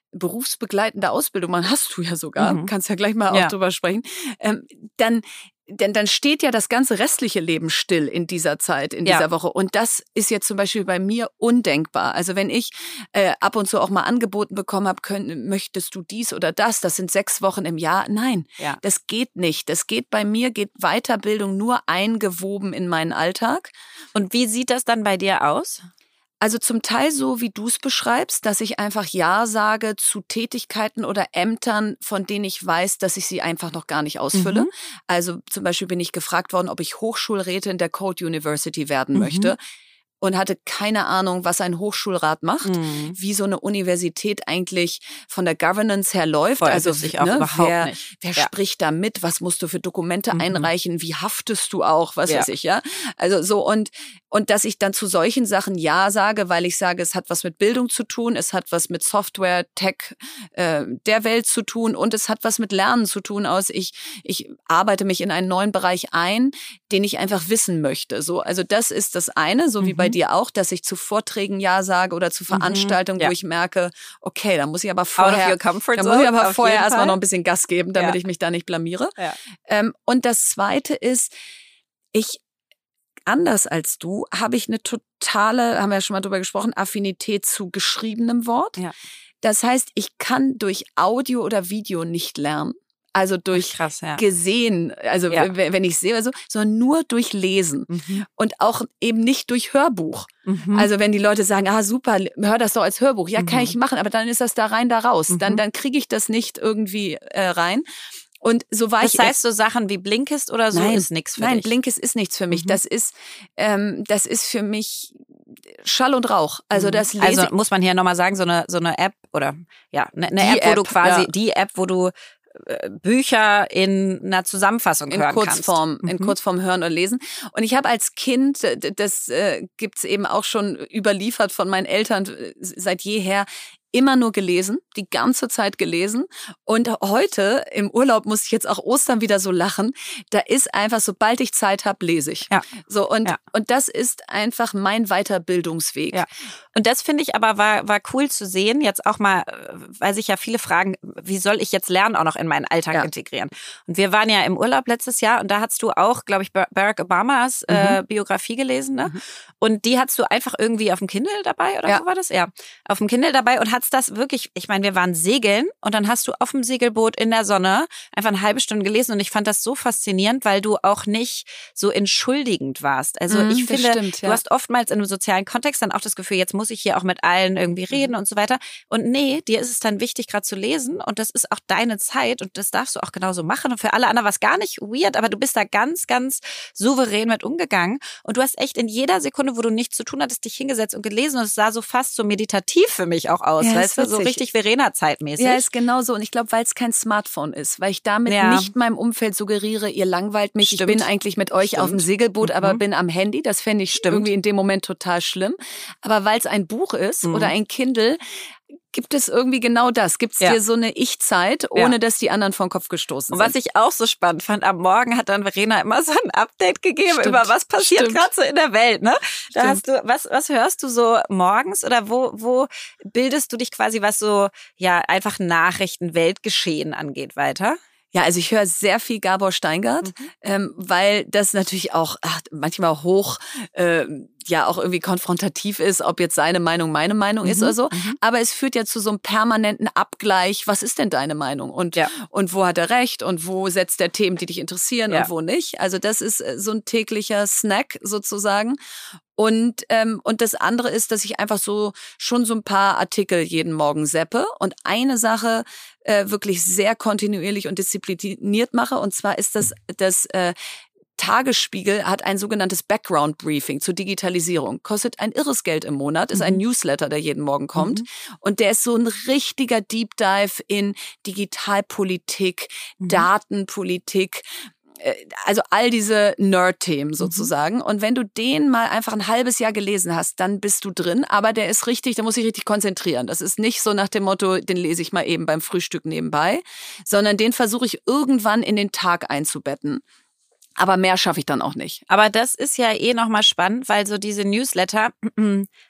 berufsbegleitende Ausbildung machen, hast du ja sogar, Mhm. kannst ja gleich mal Ja. auch drüber sprechen, ähm, dann Denn dann steht ja das ganze restliche Leben still in dieser Zeit, in Ja. dieser Woche. Und das ist jetzt zum Beispiel bei mir undenkbar. Also wenn ich äh, ab und zu auch mal angeboten bekommen habe, können, möchtest du dies oder das, das sind sechs Wochen im Jahr. Nein, Ja. das geht nicht. Das geht bei mir, geht Weiterbildung nur eingewoben in meinen Alltag. Und wie sieht das dann bei dir aus? Also zum Teil so, wie du es beschreibst, dass ich einfach Ja sage zu Tätigkeiten oder Ämtern, von denen ich weiß, dass ich sie einfach noch gar nicht ausfülle. Mhm. Also zum Beispiel bin ich gefragt worden, ob ich Hochschulrätin der Code University werden Mhm. möchte. Und hatte keine Ahnung, was ein Hochschulrat macht, Mhm. wie so eine Universität eigentlich von der Governance her läuft. Voll, also wusste ich auch ne, überhaupt wer, nicht. wer Ja. spricht da mit? Was musst du für Dokumente Mhm. einreichen? Wie haftest du auch? Was Ja. weiß ich, ja? Also so und und dass ich dann zu solchen Sachen Ja sage, weil ich sage, es hat was mit Bildung zu tun, es hat was mit Software, Tech äh, der Welt zu tun und es hat was mit Lernen zu tun aus. Ich ich arbeite mich in einen neuen Bereich ein, den ich einfach wissen möchte. So, also das ist das eine, so wie Mhm. bei dir auch, dass ich zu Vorträgen Ja sage oder zu Veranstaltungen, Ja. wo ich merke, okay, da muss ich aber Out of vorher, your comfort da zone, muss ich aber auf vorher jeden erstmal Fall. noch ein bisschen Gas geben, damit Ja. ich mich da nicht blamiere. Ja. Ähm, und das Zweite ist, ich, anders als du, habe ich eine totale, haben wir ja schon mal drüber gesprochen, Affinität zu geschriebenem Wort. Ja. Das heißt, ich kann durch Audio oder Video nicht lernen. Also durch Krass, ja. gesehen, also Ja. w- wenn ich sehe oder so, sondern nur durch Lesen. Mhm. Und auch eben nicht durch Hörbuch. Mhm. Also wenn die Leute sagen, ah super, hör das doch als Hörbuch. Ja, kann Mhm. ich machen, aber dann ist das da rein, da raus. Mhm. Dann, dann kriege ich das nicht irgendwie äh, rein. Und so war Das ich. heißt, so Sachen wie Blinkist oder so Nein, ist nichts für nein, dich. Blinkist ist nichts für mich. Mhm. Das ist, ähm, das ist für mich Schall und Rauch. Also das lese Also muss man hier nochmal sagen, so eine, so eine App oder ja, eine, eine Die App, wo du App, quasi, ja. die App, wo du äh, Bücher in einer Zusammenfassung in hören Kurzform, kannst. in Mhm. Kurzform hören und lesen. Und ich habe als Kind, d- das äh, gibt's eben auch schon überliefert von meinen Eltern äh, seit jeher, immer nur gelesen, die ganze Zeit gelesen. Und heute im Urlaub muss ich jetzt auch Ostern wieder so lachen. Da ist einfach, sobald ich Zeit habe, lese ich. Ja. So und Ja. und das ist einfach mein Weiterbildungsweg. Ja. Und das finde ich aber war, war cool zu sehen, jetzt auch mal, äh, weil sich ja viele fragen, wie soll ich jetzt Lernen auch noch in meinen Alltag Ja. integrieren? Und wir waren ja im Urlaub letztes Jahr und da hast du auch, glaube ich, Barack Obamas äh, Biografie gelesen, ne? Mhm. Und die hast du einfach irgendwie auf dem Kindle dabei oder Ja. so war das? Ja, auf dem Kindle dabei und hast das wirklich, ich meine, wir waren segeln und dann hast du auf dem Segelboot in der Sonne einfach eine halbe Stunde gelesen und ich fand das so faszinierend, weil du auch nicht so entschuldigend warst. Also Mhm, ich das finde, stimmt, ja. du hast oftmals in einem sozialen Kontext dann auch das Gefühl, jetzt muss ich hier auch mit allen irgendwie reden und so weiter. Und nee, dir ist es dann wichtig, gerade zu lesen und das ist auch deine Zeit und das darfst du auch genauso machen. Und für alle anderen war es gar nicht weird, aber du bist da ganz, ganz souverän mit umgegangen und du hast echt in jeder Sekunde, wo du nichts zu tun hattest, dich hingesetzt und gelesen und es sah so fast so meditativ für mich auch aus, Ja, weißt ist du, so witzig. richtig Verena-zeitmäßig. Ja, ist genau so. Und ich glaube, weil es kein Smartphone ist, weil ich damit Ja. nicht meinem Umfeld suggeriere, ihr langweilt mich. Stimmt. Ich bin eigentlich mit euch Stimmt. auf dem Segelboot, aber Mhm. bin am Handy. Das fände ich Stimmt. irgendwie in dem Moment total schlimm. Aber weil es ein Buch ist Mhm. oder ein Kindle, gibt es irgendwie genau das. Gibt es Ja. dir so eine Ich-Zeit, ohne dass die anderen vom Kopf gestoßen Und sind. was ich auch so spannend fand, am Morgen hat dann Verena immer so ein Update gegeben Stimmt. über was passiert Stimmt. gerade so in der Welt, ne? Da Stimmt. hast du, was, was hörst du so morgens oder wo, wo bildest du dich quasi, was so, ja, einfach Nachrichten, Weltgeschehen angeht, weiter? Ja, also ich höre sehr viel Gabor Steingart, Mhm. ähm, weil das natürlich auch ach, manchmal hoch, äh, ja auch irgendwie konfrontativ ist, ob jetzt seine Meinung meine Meinung ist Mhm. oder so. Mhm. Aber es führt ja zu so einem permanenten Abgleich. Was ist denn deine Meinung? Und, Ja. und wo hat er recht? Und wo setzt er Themen, die dich interessieren Ja. und wo nicht? Also das ist äh, so ein täglicher Snack sozusagen. Und, ähm, und das andere ist, dass ich einfach so schon so ein paar Artikel jeden Morgen seppe und eine Sache äh, wirklich sehr kontinuierlich und diszipliniert mache. Und zwar ist das das äh, Tagesspiegel hat ein sogenanntes Background Briefing zur Digitalisierung. Kostet ein irres Geld im Monat, ist ein Newsletter, der jeden Morgen kommt. Mhm. Und der ist so ein richtiger Deep Dive in Digitalpolitik, Mhm. Datenpolitik, äh, also all diese Nerd-Themen sozusagen. Und wenn du den mal einfach ein halbes Jahr gelesen hast, dann bist du drin. Aber der ist richtig, da muss ich richtig konzentrieren. Das ist nicht so nach dem Motto, den lese ich mal eben beim Frühstück nebenbei, sondern den versuche ich irgendwann in den Tag einzubetten. Aber mehr schaffe ich dann auch nicht. Aber das ist ja eh nochmal spannend, weil so diese Newsletter,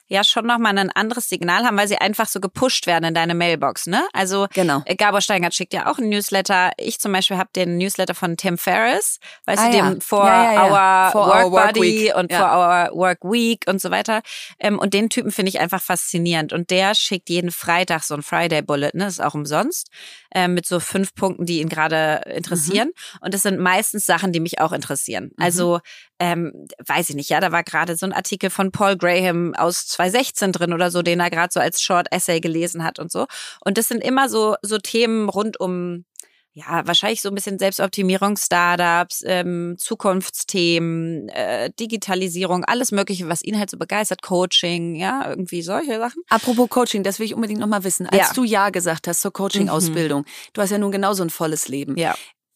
ja schon nochmal ein anderes Signal haben, weil sie einfach so gepusht werden in deine Mailbox, ne? Also genau. Gabor Steingart schickt ja auch einen Newsletter. Ich zum Beispiel habe den Newsletter von Tim Ferriss, weißt ah, du, ja. dem For ja, ja, ja. Our For Work our work Buddy week. und ja. For Our Work Week und so weiter. Und den Typen finde ich einfach faszinierend. Und der schickt jeden Freitag so ein Friday Bullet, ne? Das ist auch umsonst, mit so fünf Punkten, die ihn gerade interessieren. Mhm. Und das sind meistens Sachen, die mich auch interessieren. Mhm. Also, ähm, weiß ich nicht, ja, da war gerade so ein Artikel von Paul Graham aus zwanzig sechzehn drin oder so, den er gerade so als Short Essay gelesen hat und so. Und das sind immer so, so Themen rund um, ja, wahrscheinlich so ein bisschen Selbstoptimierung, Startups, ähm, Zukunftsthemen, äh, Digitalisierung, alles Mögliche, was ihn halt so begeistert, Coaching, ja, irgendwie solche Sachen. Apropos Coaching, das will ich unbedingt nochmal wissen. Als ja. du Ja gesagt hast zur Coaching-Ausbildung, mhm. du hast ja nun genauso ein volles Leben. Ja.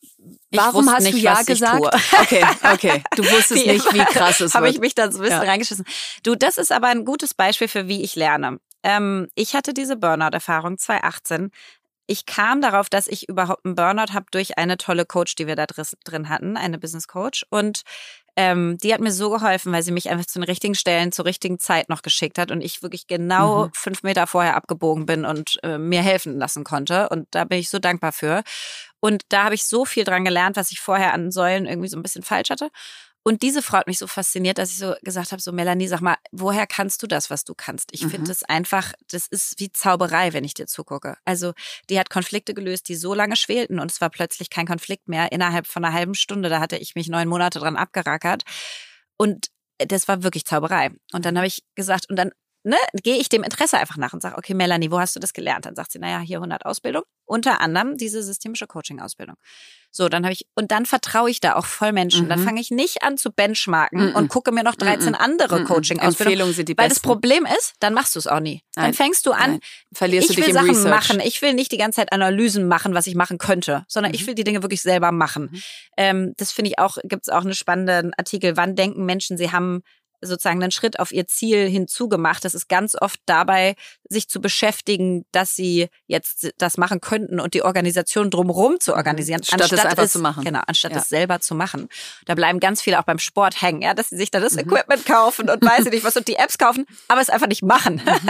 Warum hast nicht, du Ja gesagt? Okay, okay. Du wusstest wie nicht, wie krass es Habe wird. ich mich da so ein bisschen ja. reingeschissen. Du, das ist aber ein gutes Beispiel für, wie ich lerne. Ähm, ich hatte diese Burnout-Erfahrung zwanzig achtzehn. Ich kam darauf, dass ich überhaupt einen Burnout habe durch eine tolle Coach, die wir da drin hatten, eine Business Coach. Und ähm, die hat mir so geholfen, weil sie mich einfach zu den richtigen Stellen zur richtigen Zeit noch geschickt hat und ich wirklich genau mhm. fünf Meter vorher abgebogen bin und äh, mir helfen lassen konnte. Und da bin ich so dankbar für. Und da habe ich so viel dran gelernt, was ich vorher an Säulen irgendwie so ein bisschen falsch hatte. Und diese Frau hat mich so fasziniert, dass ich so gesagt habe, so Melanie, sag mal, woher kannst du das, was du kannst? Ich mhm. finde das einfach, das ist wie Zauberei, wenn ich dir zugucke. Also die hat Konflikte gelöst, die so lange schwelten und es war plötzlich kein Konflikt mehr innerhalb von einer halben Stunde. Da hatte ich mich neun Monate dran abgerackert und das war wirklich Zauberei. Und dann habe ich gesagt, und dann ne, gehe ich dem Interesse einfach nach und sage, okay, Melanie, wo hast du das gelernt? Dann sagt sie, naja, hier hundert Ausbildung, unter anderem diese systemische Coaching-Ausbildung. So, dann habe ich, und dann vertraue ich da auch voll Menschen. Mhm. Dann fange ich nicht an zu benchmarken mhm. und gucke mir noch dreizehn mhm. andere mhm. Coaching-Ausbildungen. Empfehlungen sind die Weil besten. Das Problem ist, dann machst du es auch nie. Nein. Dann fängst du an, Nein. Verlierst ich du dich will im Sachen Research. machen. Ich will nicht die ganze Zeit Analysen machen, was ich machen könnte, sondern mhm. ich will die Dinge wirklich selber machen. Mhm. Ähm, das finde ich auch, gibt es auch einen spannenden Artikel. Wann denken Menschen, sie haben sozusagen einen Schritt auf ihr Ziel hinzugemacht. Das ist ganz oft dabei, sich zu beschäftigen, dass sie jetzt das machen könnten und die Organisation drumherum zu organisieren. Statt anstatt es einfach es, zu machen. Genau, anstatt ja. es selber zu machen. Da bleiben ganz viele auch beim Sport hängen, ja, dass sie sich da das mhm. Equipment kaufen und weiß ich nicht was und die Apps kaufen, aber es einfach nicht machen. Mhm.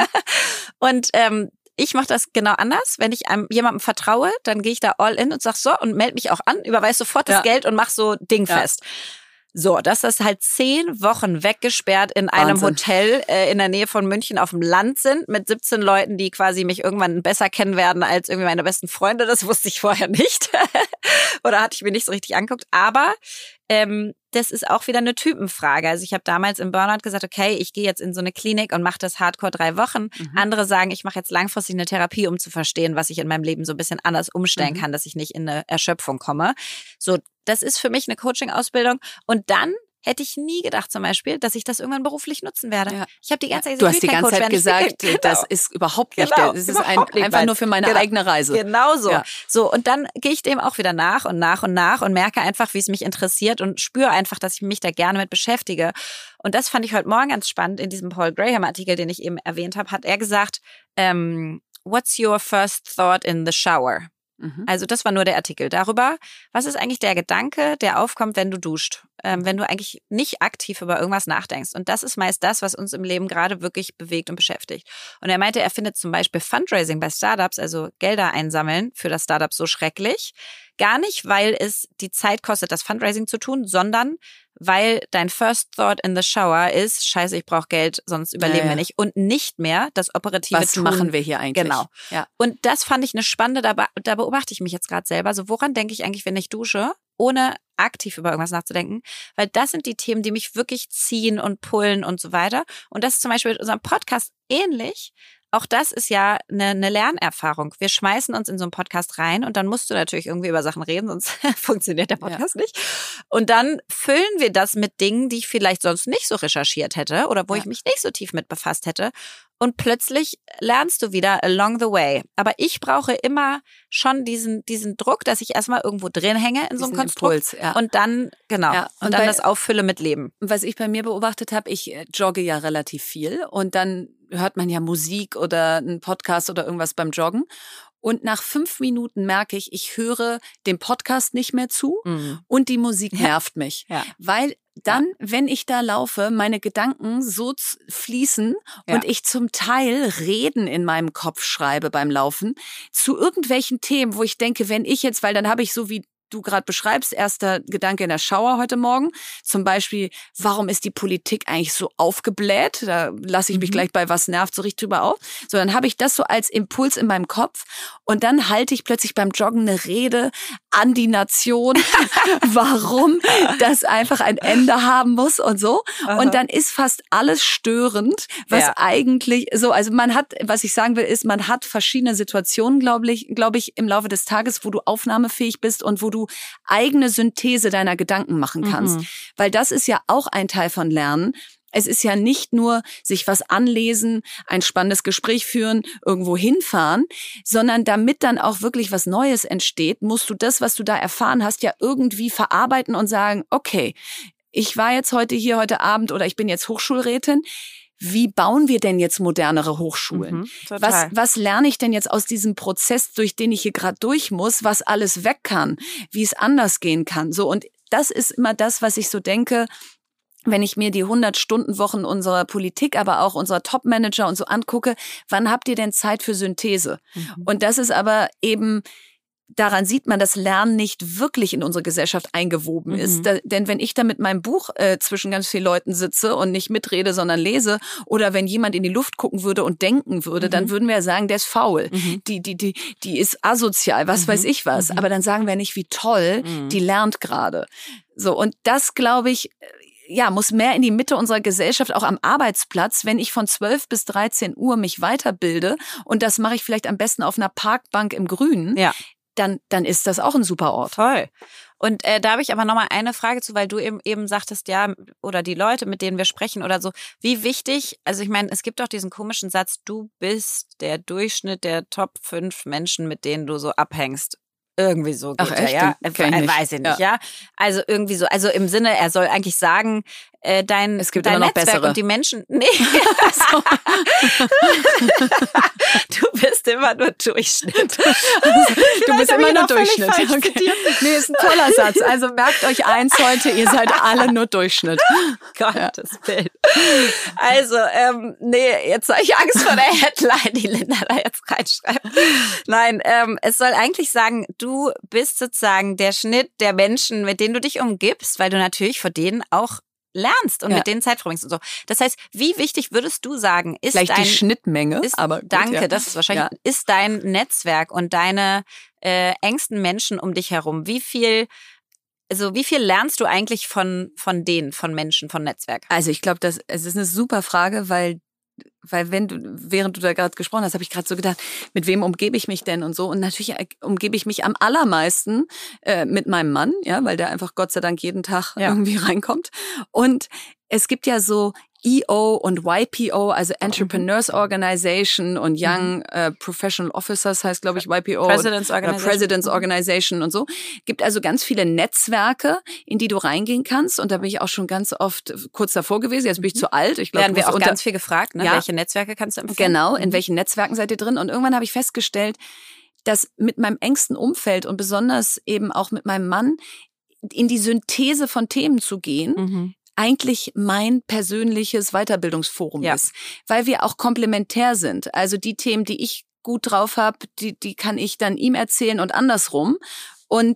Und ähm, ich mache das genau anders. Wenn ich einem jemandem vertraue, dann gehe ich da all in und sag so und melde mich auch an, überweise sofort das ja. Geld und mach so dingfest. Ja. So, dass das halt zehn Wochen weggesperrt in einem Wahnsinn. Hotel äh, in der Nähe von München auf dem Land sind mit siebzehn Leuten, die quasi mich irgendwann besser kennen werden als irgendwie meine besten Freunde. Das wusste ich vorher nicht. Oder hatte ich mir nicht so richtig angeguckt. Aber ähm, das ist auch wieder eine Typenfrage. Also ich habe damals im Burnout gesagt, okay, ich gehe jetzt in so eine Klinik und mache das Hardcore drei Wochen. Mhm. Andere sagen, ich mache jetzt langfristig eine Therapie, um zu verstehen, was ich in meinem Leben so ein bisschen anders umstellen mhm. kann, dass ich nicht in eine Erschöpfung komme. So, das ist für mich eine Coaching-Ausbildung. Und dann hätte ich nie gedacht zum Beispiel, dass ich das irgendwann beruflich nutzen werde. Ja. Ich habe die ganze Zeit gesagt, du hast die ganze Zeit gesagt, genau. das ist überhaupt nicht genau, der, das ist ein, einfach nur für meine genau. eigene Reise. Genau so. Ja. So, und dann gehe ich dem auch wieder nach und nach und nach und merke einfach, wie es mich interessiert und spüre einfach, dass ich mich da gerne mit beschäftige. Und das fand ich heute Morgen ganz spannend. In diesem Paul Graham-Artikel, den ich eben erwähnt habe, hat er gesagt, ähm, what's your first thought in the shower? Also das war nur der Artikel darüber, was ist eigentlich der Gedanke, der aufkommt, wenn du duscht, ähm, wenn du eigentlich nicht aktiv über irgendwas nachdenkst. Und das ist meist das, was uns im Leben gerade wirklich bewegt und beschäftigt. Und er meinte, er findet zum Beispiel Fundraising bei Startups, also Gelder einsammeln für das Startup so schrecklich. Gar nicht, weil es die Zeit kostet, das Fundraising zu tun, sondern weil dein First Thought in the Shower ist, scheiße, ich brauche Geld, sonst überleben ja, ja. wir nicht. Und nicht mehr das operative Was Tun. Was machen wir hier eigentlich? Genau. Ja. Und das fand ich eine spannende, da, da beobachte ich mich jetzt gerade selber. So, woran denke ich eigentlich, wenn ich dusche, ohne aktiv über irgendwas nachzudenken? Weil das sind die Themen, die mich wirklich ziehen und pullen und so weiter. Und das ist zum Beispiel mit unserem Podcast ähnlich. Auch das ist ja eine, eine Lernerfahrung. Wir schmeißen uns in so einen Podcast rein und dann musst du natürlich irgendwie über Sachen reden, sonst funktioniert der Podcast ja. nicht. Und dann füllen wir das mit Dingen, die ich vielleicht sonst nicht so recherchiert hätte oder wo ja. ich mich nicht so tief mit befasst hätte. Und plötzlich lernst du wieder along the way. Aber ich brauche immer schon diesen, diesen Druck, dass ich erstmal irgendwo drin hänge in so einem Konstrukt Impuls, ja. und dann, genau, ja. und, und dann bei, das auffülle mit Leben. Was ich bei mir beobachtet habe, ich jogge ja relativ viel und dann hört man ja Musik oder einen Podcast oder irgendwas beim Joggen. und nach fünf Minuten merke ich, ich höre dem Podcast nicht mehr zu Mhm. und die Musik nervt mich. Ja. Weil dann, wenn ich da laufe, meine Gedanken so z- fließen Ja. und ich zum Teil Reden in meinem Kopf schreibe beim Laufen zu irgendwelchen Themen, wo ich denke, wenn ich jetzt, weil dann habe ich so wie du gerade beschreibst, erster Gedanke in der Shower heute Morgen, zum Beispiel, warum ist die Politik eigentlich so aufgebläht? Da lasse ich mich Mhm. gleich bei was nervt so richtig drüber auf. So, dann habe ich das so als Impuls in meinem Kopf und dann halte ich plötzlich beim Joggen eine Rede an die Nation, warum das einfach ein Ende haben muss und so. Aha. Und dann ist fast alles störend, was Ja. eigentlich so, also man hat, was ich sagen will, ist, man hat verschiedene Situationen, glaube ich, glaube ich, im Laufe des Tages, wo du aufnahmefähig bist und wo du eigene Synthese deiner Gedanken machen kannst. Mhm. Weil das ist ja auch ein Teil von Lernen. Es ist ja nicht nur sich was anlesen, ein spannendes Gespräch führen, irgendwo hinfahren, sondern damit dann auch wirklich was Neues entsteht, musst du das, was du da erfahren hast, ja irgendwie verarbeiten und sagen, okay, ich war jetzt heute hier, heute Abend oder ich bin jetzt Hochschulrätin. Wie bauen wir denn jetzt modernere Hochschulen? Mhm, was, total. was lerne ich denn jetzt aus diesem Prozess, durch den ich hier gerade durch muss, was alles weg kann, wie es anders gehen kann? So, und das ist immer das, was ich so denke, wenn ich mir die hundert-Stunden-Wochen unserer Politik, aber auch unserer Top-Manager und so angucke, wann habt ihr denn Zeit für Synthese? Mhm. Und das ist aber eben, daran sieht man, dass Lernen nicht wirklich in unsere Gesellschaft eingewoben Mhm. ist. Da, denn wenn ich da mit meinem Buch äh, zwischen ganz vielen Leuten sitze und nicht mitrede, sondern lese, oder wenn jemand in die Luft gucken würde und denken würde, Mhm. dann würden wir sagen, der ist faul, Mhm. die, die, die, die ist asozial, was Mhm. weiß ich was. Mhm. Aber dann sagen wir nicht, wie toll, Mhm. die lernt gerade. So, und das, glaube ich, ja, muss mehr in die Mitte unserer Gesellschaft, auch am Arbeitsplatz, wenn ich von zwölf bis dreizehn Uhr mich weiterbilde und das mache ich vielleicht am besten auf einer Parkbank im Grünen, Ja. dann, dann ist das auch ein super Ort. Toll. Und äh, da habe ich aber nochmal eine Frage zu, weil du eben, eben sagtest, ja, oder die Leute, mit denen wir sprechen oder so, wie wichtig, also ich meine, es gibt auch diesen komischen Satz, du bist der Durchschnitt der Top fünf Menschen, mit denen du so abhängst. Irgendwie so geht Ach, er, echt? ja. Den kenn ich Äh, nicht. Weiß ich nicht, ja. Also irgendwie so, also im Sinne, er soll eigentlich sagen, äh, dein, Es gibt dein immer noch Netzwerk bessere. und die Menschen. Nee. Du bist immer nur Durchschnitt. Du bist hab immer ich nur noch völlig Durchschnitt. falsch Okay. zitiert. Nee, ist ein toller Satz. Also merkt euch eins heute, ihr seid alle nur Durchschnitt. Gottes Willen. Also, ähm, nee, jetzt habe ich Angst vor der Headline, die Linda da jetzt reinschreibt. Nein, ähm, es soll eigentlich sagen, du bist sozusagen der Schnitt der Menschen, mit denen du dich umgibst, weil du natürlich vor denen auch lernst und Ja. mit denen Zeit verbringst und so. Das heißt, wie wichtig würdest du sagen, ist Vielleicht dein die Schnittmenge, ist, aber gut, danke, ja. das ist wahrscheinlich, Ja. ist dein Netzwerk und deine äh, engsten Menschen um dich herum. Wie viel, also wie viel lernst du eigentlich von, von denen, von Menschen, von Netzwerk? Also ich glaube, das es ist eine super Frage, weil weil wenn du, während du da gerade gesprochen hast, habe ich gerade so gedacht, mit wem umgebe ich mich denn und so. Und natürlich umgebe ich mich am allermeisten äh, mit meinem Mann, ja, weil der einfach Gott sei Dank jeden Tag Ja. irgendwie reinkommt. Und es gibt ja so E O und Y P O, also Entrepreneurs Organization und Young äh, Professional Officers heißt, glaube ich, Y P O. President's oder Organization. President's Mhm. Organization und so. Gibt also ganz viele Netzwerke, in die du reingehen kannst. Und da bin ich auch schon ganz oft kurz davor gewesen. Jetzt bin ich zu alt. Ich glaube, Werden du wir musst auch unter ganz viel gefragt, ne? Ja. Welche Netzwerke kannst du empfehlen? Genau, in Mhm. welchen Netzwerken seid ihr drin? Und irgendwann habe ich festgestellt, dass mit meinem engsten Umfeld und besonders eben auch mit meinem Mann in die Synthese von Themen zu gehen, Mhm. eigentlich mein persönliches Weiterbildungsforum Ja. ist, weil wir auch komplementär sind. Also die Themen, die ich gut drauf habe, die, die kann ich dann ihm erzählen und andersrum. Und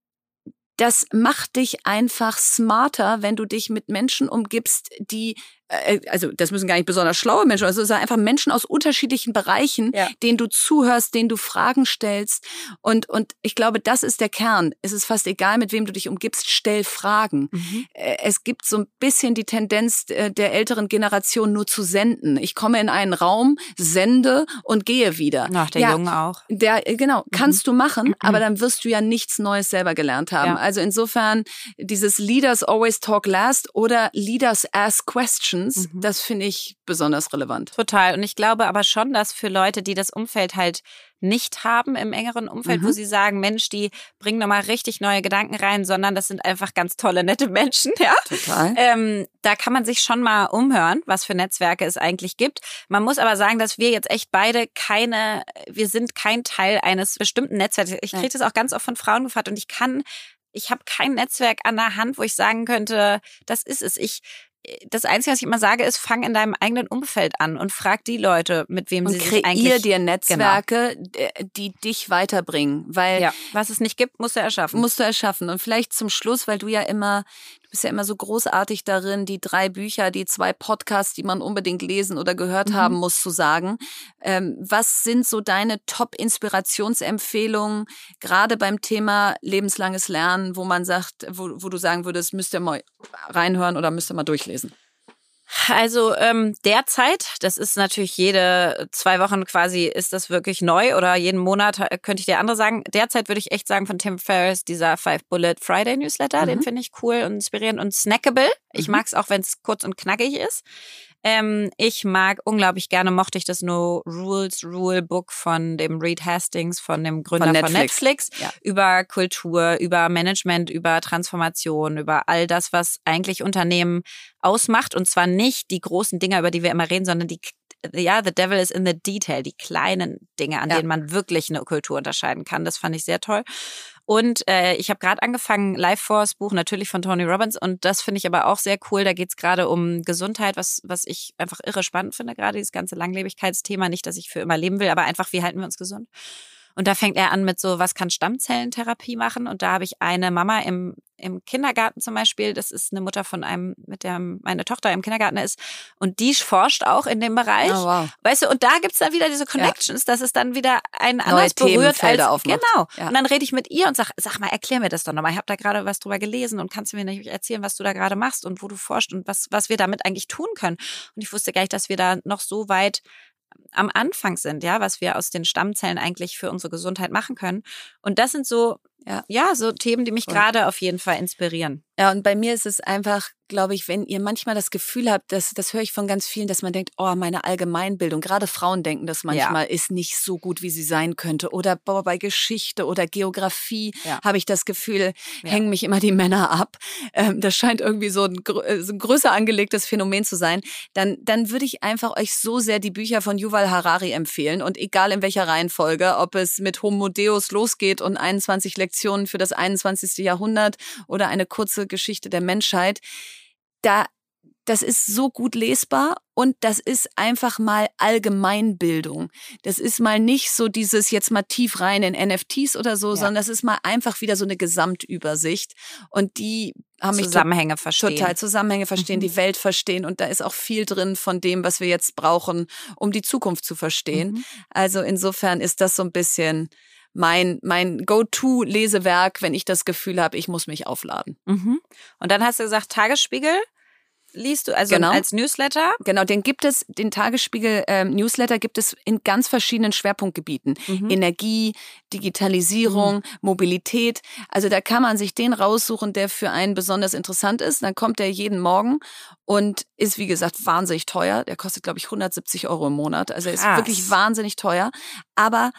das macht dich einfach smarter, wenn du dich mit Menschen umgibst, die, äh, also das müssen gar nicht besonders schlaue Menschen, also es sind einfach Menschen aus unterschiedlichen Bereichen, Ja. denen du zuhörst, denen du Fragen stellst. Und, und ich glaube, das ist der Kern. Es ist fast egal, mit wem du dich umgibst, stell Fragen. Mhm. Äh, Es gibt so ein bisschen die Tendenz äh, der älteren Generation nur zu senden. Ich komme in einen Raum, sende und gehe wieder. Ach, der Ja, Junge auch. der, äh, genau, Mhm. kannst du machen, aber dann wirst du ja nichts Neues selber gelernt haben. Ja. Also insofern dieses Leaders always talk last oder Leaders ask questions. Connections, Mhm. das finde ich besonders relevant. Total. Und ich glaube aber schon, dass für Leute, die das Umfeld halt nicht haben im engeren Umfeld, Mhm. wo sie sagen, Mensch, die bringen nochmal richtig neue Gedanken rein, sondern das sind einfach ganz tolle, nette Menschen, ja. Total. Ähm, da kann man sich schon mal umhören, was für Netzwerke es eigentlich gibt. Man muss aber sagen, dass wir jetzt echt beide keine, wir sind kein Teil eines bestimmten Netzwerks. Ich kriege das auch ganz oft von Frauen gefragt und ich kann, ich habe kein Netzwerk an der Hand, wo ich sagen könnte, das ist es. Ich Das Einzige, was ich immer sage, ist, fang in deinem eigenen Umfeld an und frag die Leute, mit wem Und sie sich eigentlich... kreier dir Netzwerke, genau. die dich weiterbringen. Weil ja, was es nicht gibt, musst du erschaffen. Musst du erschaffen. Und vielleicht zum Schluss, weil du ja immer, du bist ja immer so großartig darin, die drei Bücher, die zwei Podcasts, die man unbedingt lesen oder gehört mhm. haben muss, zu sagen. Ähm, was sind so deine Top-Inspirationsempfehlungen, gerade beim Thema lebenslanges Lernen, wo man sagt, wo, wo du sagen würdest, müsst ihr mal reinhören oder müsst ihr mal durchlesen? Also ähm, derzeit, das ist natürlich jede zwei Wochen quasi, ist das wirklich neu oder jeden Monat könnte ich dir andere sagen. Derzeit würde ich echt sagen von Tim Ferriss, dieser Five Bullet Friday Newsletter, mhm. den finde ich cool und inspirierend und snackable. Ich mhm. mag es auch, wenn es kurz und knackig ist. Ähm, ich mag unglaublich gerne, mochte ich das No Rules Rule Book von dem Reed Hastings, von dem Gründer von Netflix, von Netflix ja. über Kultur, über Management, über Transformation, über all das, was eigentlich Unternehmen ausmacht. Und zwar nicht die großen Dinger, über die wir immer reden, sondern die, ja, the devil is in the detail, die kleinen Dinge, an ja. denen man wirklich eine Kultur unterscheiden kann. Das fand ich sehr toll. Und äh, ich habe gerade angefangen, Life Force Buch, natürlich von Tony Robbins. Und das finde ich aber auch sehr cool. Da geht es gerade um Gesundheit, was was ich einfach irre spannend finde, gerade dieses ganze Langlebigkeitsthema. Nicht, dass ich für immer leben will, aber einfach, wie halten wir uns gesund? Und da fängt er an mit so, was kann Stammzellentherapie machen? Und da habe ich eine Mama im im Kindergarten zum Beispiel. Das ist eine Mutter von einem, mit der meine Tochter im Kindergarten ist. Und die forscht auch in dem Bereich. Oh, wow. Weißt du, und da gibt's dann wieder diese Connections, ja. dass es dann wieder ein anders Neue berührt als aufmacht. Genau. Ja. Und dann rede ich mit ihr und sag, sag mal, erklär mir das doch nochmal. Ich habe da gerade was drüber gelesen und kannst du mir nicht erzählen, was du da gerade machst und wo du forschst und was, was wir damit eigentlich tun können. Und ich wusste gar nicht, dass wir da noch so weit am Anfang sind, ja, was wir aus den Stammzellen eigentlich für unsere Gesundheit machen können. Und das sind so, ja, ja so Themen, die mich cool. gerade auf jeden Fall inspirieren. Ja, und bei mir ist es einfach, glaube ich, wenn ihr manchmal das Gefühl habt, dass, das höre ich von ganz vielen, dass man denkt, oh, meine Allgemeinbildung, gerade Frauen denken das manchmal, ja. ist nicht so gut, wie sie sein könnte. Oder boah, bei Geschichte oder Geografie ja. habe ich das Gefühl, ja. hängen mich immer die Männer ab. Ähm, das scheint irgendwie so ein, so ein größer angelegtes Phänomen zu sein. Dann, dann würde ich einfach euch so sehr die Bücher von Yuval Harari empfehlen. Und egal in welcher Reihenfolge, ob es mit Homo Deus losgeht und einundzwanzig Lektionen für das einundzwanzigste Jahrhundert oder eine kurze Geschichte der Menschheit, da, das ist so gut lesbar und das ist einfach mal Allgemeinbildung. Das ist mal nicht so dieses jetzt mal tief rein in N F Ts oder so, ja. sondern das ist mal einfach wieder so eine Gesamtübersicht und die haben mich Zusammenhänge to- verstehen. Total Zusammenhänge verstehen, mhm. die Welt verstehen und da ist auch viel drin von dem, was wir jetzt brauchen, um die Zukunft zu verstehen. Mhm. Also insofern ist das so ein bisschen mein mein Go-To-Lesewerk, wenn ich das Gefühl habe, ich muss mich aufladen. Mhm. Und dann hast du gesagt, Tagesspiegel liest du, also genau. als Newsletter? Genau, den gibt es, den Tagesspiegel-Newsletter ähm, gibt es in ganz verschiedenen Schwerpunktgebieten. Mhm. Energie, Digitalisierung, mhm. Mobilität. Also da kann man sich den raussuchen, der für einen besonders interessant ist. Dann kommt der jeden Morgen und ist, wie gesagt, wahnsinnig teuer. Der kostet, glaube ich, hundertsiebzig Euro im Monat. Also er ist Krass. wirklich wahnsinnig teuer. Aber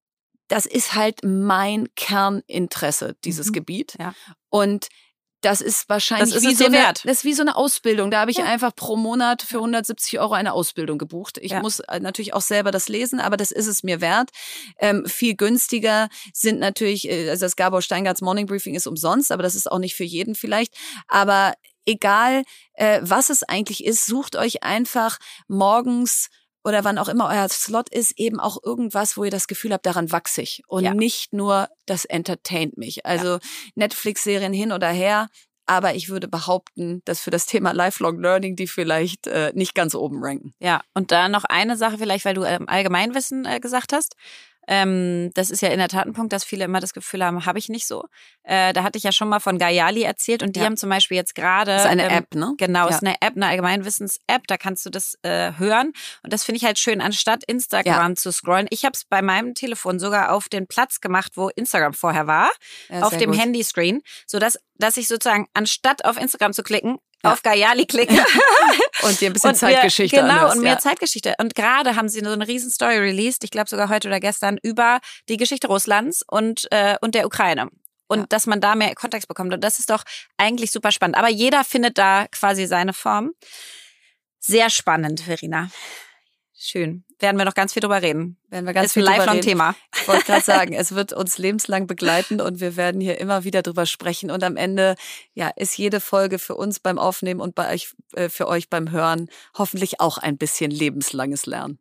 das ist halt mein Kerninteresse, dieses mhm. Gebiet. Ja. Und das ist wahrscheinlich das ist wie, es so dir eine, wert. das ist wie so eine Ausbildung. Da habe ich ja. einfach pro Monat für hundertsiebzig Euro eine Ausbildung gebucht. Ich ja. muss natürlich auch selber das lesen, aber das ist es mir wert. Ähm, viel günstiger sind natürlich, also das Gabor Steingarts Morning Briefing ist umsonst, aber das ist auch nicht für jeden vielleicht. Aber egal, äh, was es eigentlich ist, sucht euch einfach morgens oder wann auch immer euer Slot ist, eben auch irgendwas, wo ihr das Gefühl habt, daran wachse ich. Und ja. nicht nur, das entertaint mich. Also ja. Netflix-Serien hin oder her, aber ich würde behaupten, dass für das Thema Lifelong Learning die vielleicht äh, nicht ganz oben ranken. Ja, und da noch eine Sache vielleicht, weil du ähm, Allgemeinwissen äh, gesagt hast. Ähm, das ist ja in der Tat ein Punkt, dass viele immer das Gefühl haben, habe ich nicht so. Äh, da hatte ich ja schon mal von Gayali erzählt und die ja. haben zum Beispiel jetzt gerade... Das ist eine ähm, App, ne? Genau, ja. ist eine App, eine Allgemeinwissens-App, da kannst du das äh, hören und das finde ich halt schön, anstatt Instagram ja. zu scrollen. Ich habe es bei meinem Telefon sogar auf den Platz gemacht, wo Instagram vorher war, ja, auf dem gut. Handyscreen, sodass dass ich sozusagen, anstatt auf Instagram zu klicken, auf Gayali klicke. Und dir ein bisschen Und Zeitgeschichte mir, Genau, anhörst, und mir ja. Zeitgeschichte. Und gerade haben sie so eine riesen Story released, ich glaube sogar heute oder gestern, über die Geschichte Russlands und, äh, und der Ukraine. Und ja. dass man da mehr Kontext bekommt. Und das ist doch eigentlich super spannend. Aber jeder findet da quasi seine Form. Sehr spannend, Verena. Schön. Werden wir noch ganz viel drüber reden. Werden wir ganz ist viel ein drüber reden. Lifelong-Thema. Ich wollte gerade sagen, es wird uns lebenslang begleiten und wir werden hier immer wieder drüber sprechen. Und am Ende ja, ist jede Folge für uns beim Aufnehmen und bei euch, äh, für euch beim Hören hoffentlich auch ein bisschen lebenslanges Lernen.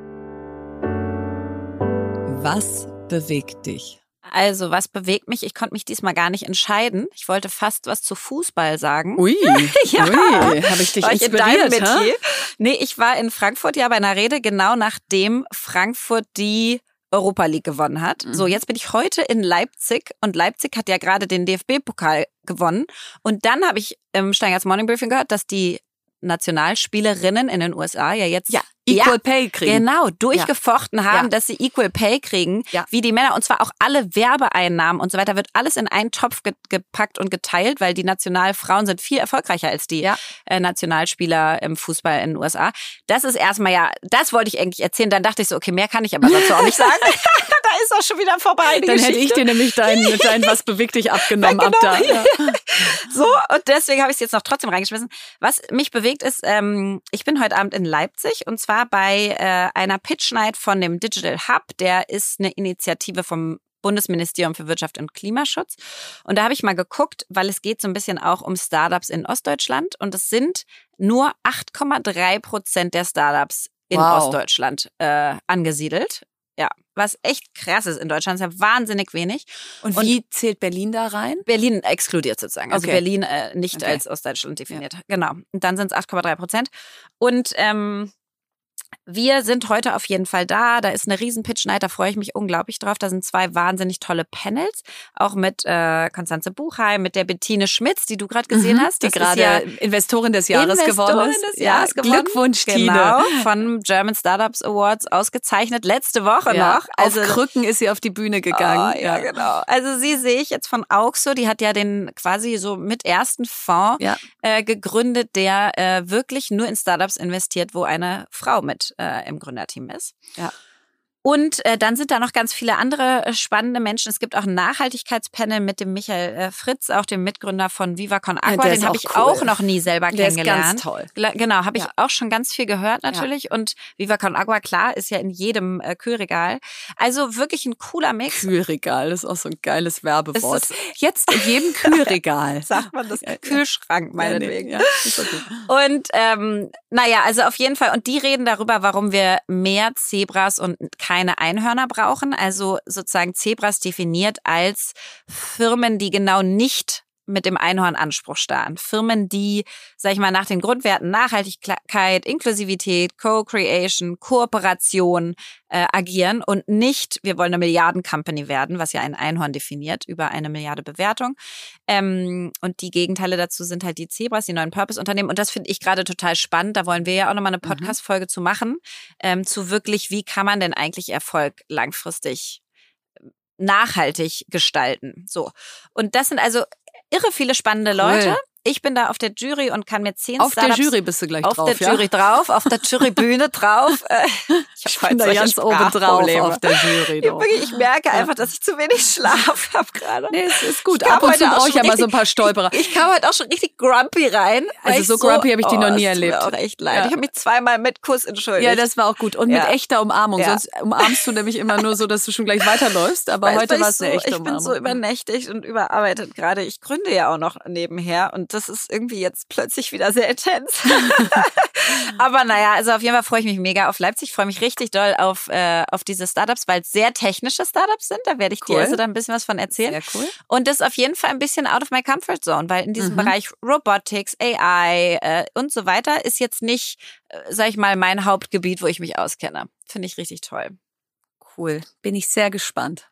Was bewegt dich? Also, was bewegt mich? Ich konnte mich diesmal gar nicht entscheiden. Ich wollte fast was zu Fußball sagen. Ui, ja. ui, habe ich dich war inspiriert, ich in ha? Nee, ich war in Frankfurt ja bei einer Rede, genau nachdem Frankfurt die Europa League gewonnen hat. Mhm. So, jetzt bin ich heute in Leipzig und Leipzig hat ja gerade den D F B-Pokal gewonnen. Und dann habe ich im Steingarts Morning Briefing gehört, dass die Nationalspielerinnen in den U S A ja jetzt ja, Equal ja, Pay kriegen. Genau, durchgefochten ja. haben, ja. dass sie Equal Pay kriegen, ja. wie die Männer. Und zwar auch alle Werbeeinnahmen und so weiter wird alles in einen Topf ge- gepackt und geteilt, weil die Nationalfrauen sind viel erfolgreicher als die ja. äh, Nationalspieler im Fußball in den U S A. Das ist erstmal ja, das wollte ich eigentlich erzählen. Dann dachte ich so, okay, mehr kann ich aber dazu auch nicht sagen. Da ist auch schon wieder vorbei, die Dann Geschichte. hätte ich dir nämlich dein, dein was bewegt dich abgenommen genau. ab da. Ja. So, und deswegen habe ich es jetzt noch trotzdem reingeschmissen. Was mich bewegt ist, ähm, ich bin heute Abend in Leipzig und zwar bei äh, einer Pitch Night von dem Digital Hub. Der ist eine Initiative vom Bundesministerium für Wirtschaft und Klimaschutz. Und da habe ich mal geguckt, weil es geht so ein bisschen auch um Startups in Ostdeutschland. Und es sind nur acht Komma drei Prozent der Startups in wow. Ostdeutschland äh, angesiedelt. Ja, was echt krass ist in Deutschland, ist ja wahnsinnig wenig. Und wie und zählt Berlin da rein? Berlin exkludiert sozusagen. Also okay. Berlin äh, nicht okay. als Ostdeutschland definiert. Ja. Genau. Und dann sind es acht Komma drei Prozent. Und ähm, wir sind heute auf jeden Fall da. Da ist eine riesen Pitch-Night, da freue ich mich unglaublich drauf. Da sind zwei wahnsinnig tolle Panels, auch mit äh, Konstanze Buchheim, mit der Bettine Schmitz, die du gerade gesehen mhm, hast. Die gerade ja Investorin des Jahres Investorin geworden ist. Des Jahres ja, geworden. Glückwunsch, Tine. Genau, von German Startups Awards ausgezeichnet, letzte Woche ja, noch. Also, auf Krücken ist sie auf die Bühne gegangen. Oh, ja, ja, genau. Also sie sehe ich jetzt von Auxo, die hat ja den quasi so mit ersten Fonds ja. äh, gegründet, der äh, wirklich nur in Startups investiert, wo eine Frau mit äh, im Gründerteam ist. Ja. Und äh, dann sind da noch ganz viele andere äh, spannende Menschen. Es gibt auch ein Nachhaltigkeitspanel mit dem Michael äh, Fritz, auch dem Mitgründer von Viva Con Agua. Ja, den habe ich cool. auch noch nie selber der kennengelernt. Ist ganz toll. Genau, habe ich ja. auch schon ganz viel gehört natürlich. Ja. Und Viva Con Agua, klar, ist ja in jedem äh, Kühlregal. Also wirklich ein cooler Mix. Kühlregal, das ist auch so ein geiles Werbewort. Jetzt in jedem Kühlregal. Sagt man das? Ja, Kühlschrank meinetwegen. Ja, ist okay. Und ähm, naja, also auf jeden Fall. Und die reden darüber, warum wir mehr Zebras und keine Einhörner brauchen. Also sozusagen Zebras definiert als Firmen, die genau nicht mit dem Einhorn-Anspruch starren. Firmen, die, sag ich mal, nach den Grundwerten Nachhaltigkeit, Inklusivität, Co-Creation, Kooperation äh, agieren und nicht, wir wollen eine Milliarden-Company werden, was ja ein Einhorn definiert, über eine Milliarde Bewertung. Ähm, und die Gegenteile dazu sind halt die Zebras, die neuen Purpose-Unternehmen. Und das finde ich gerade total spannend. Da wollen wir ja auch nochmal eine Podcast-Folge mhm. zu machen, ähm, zu wirklich, wie kann man denn eigentlich Erfolg langfristig nachhaltig gestalten. So. Und das sind also irre viele spannende Leute. Cool. Ich bin da auf der Jury und kann mir zehn auf Startups... Auf der Jury bist du gleich auf drauf, Auf der ja? Jury drauf, auf der Jurybühne drauf. Ich, ich bin da ganz oben drauf auf der Jury. Ja, wirklich, ich merke ja. einfach, dass ich zu wenig Schlaf habe gerade. Nee, es ist gut. Ab und zu brauche ich ja mal so ein paar Stolperer. Ich, ich kam heute auch schon richtig grumpy rein. Also so, so grumpy habe ich die oh, noch nie erlebt. Tut mir auch echt leid. Ja. Ich habe mich zweimal mit Kuss entschuldigt. Ja, das war auch gut. Und ja. mit echter Umarmung. Ja. Sonst umarmst du nämlich immer nur so, dass du schon gleich weiterläufst. Aber weißt heute war es so, eine echte ich Umarmung. Ich bin so übernächtigt und überarbeitet gerade. Ich gründe ja auch noch nebenher. Und das ist irgendwie jetzt plötzlich wieder sehr intens. Aber naja, also auf jeden Fall freue ich mich mega auf Leipzig. Ich freue mich richtig doll auf, äh, auf diese Startups, weil es sehr technische Startups sind. Da werde ich cool. dir also da ein bisschen was von erzählen. Sehr cool. Und das ist auf jeden Fall ein bisschen out of my comfort zone, weil in diesem mhm. Bereich Robotics, A I äh, und so weiter ist jetzt nicht, äh, sag ich mal, mein Hauptgebiet, wo ich mich auskenne. Finde ich richtig toll. Cool. Bin ich sehr gespannt.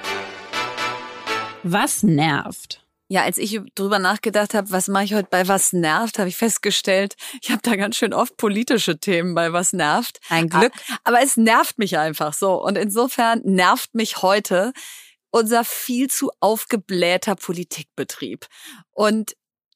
Was nervt? Ja, als ich drüber nachgedacht habe, was mache ich heute bei Was nervt, habe ich festgestellt, ich habe da ganz schön oft politische Themen bei Was nervt. Ein Glück. Aber es nervt mich einfach so. Und insofern nervt mich heute unser viel zu aufgeblähter Politikbetrieb. Und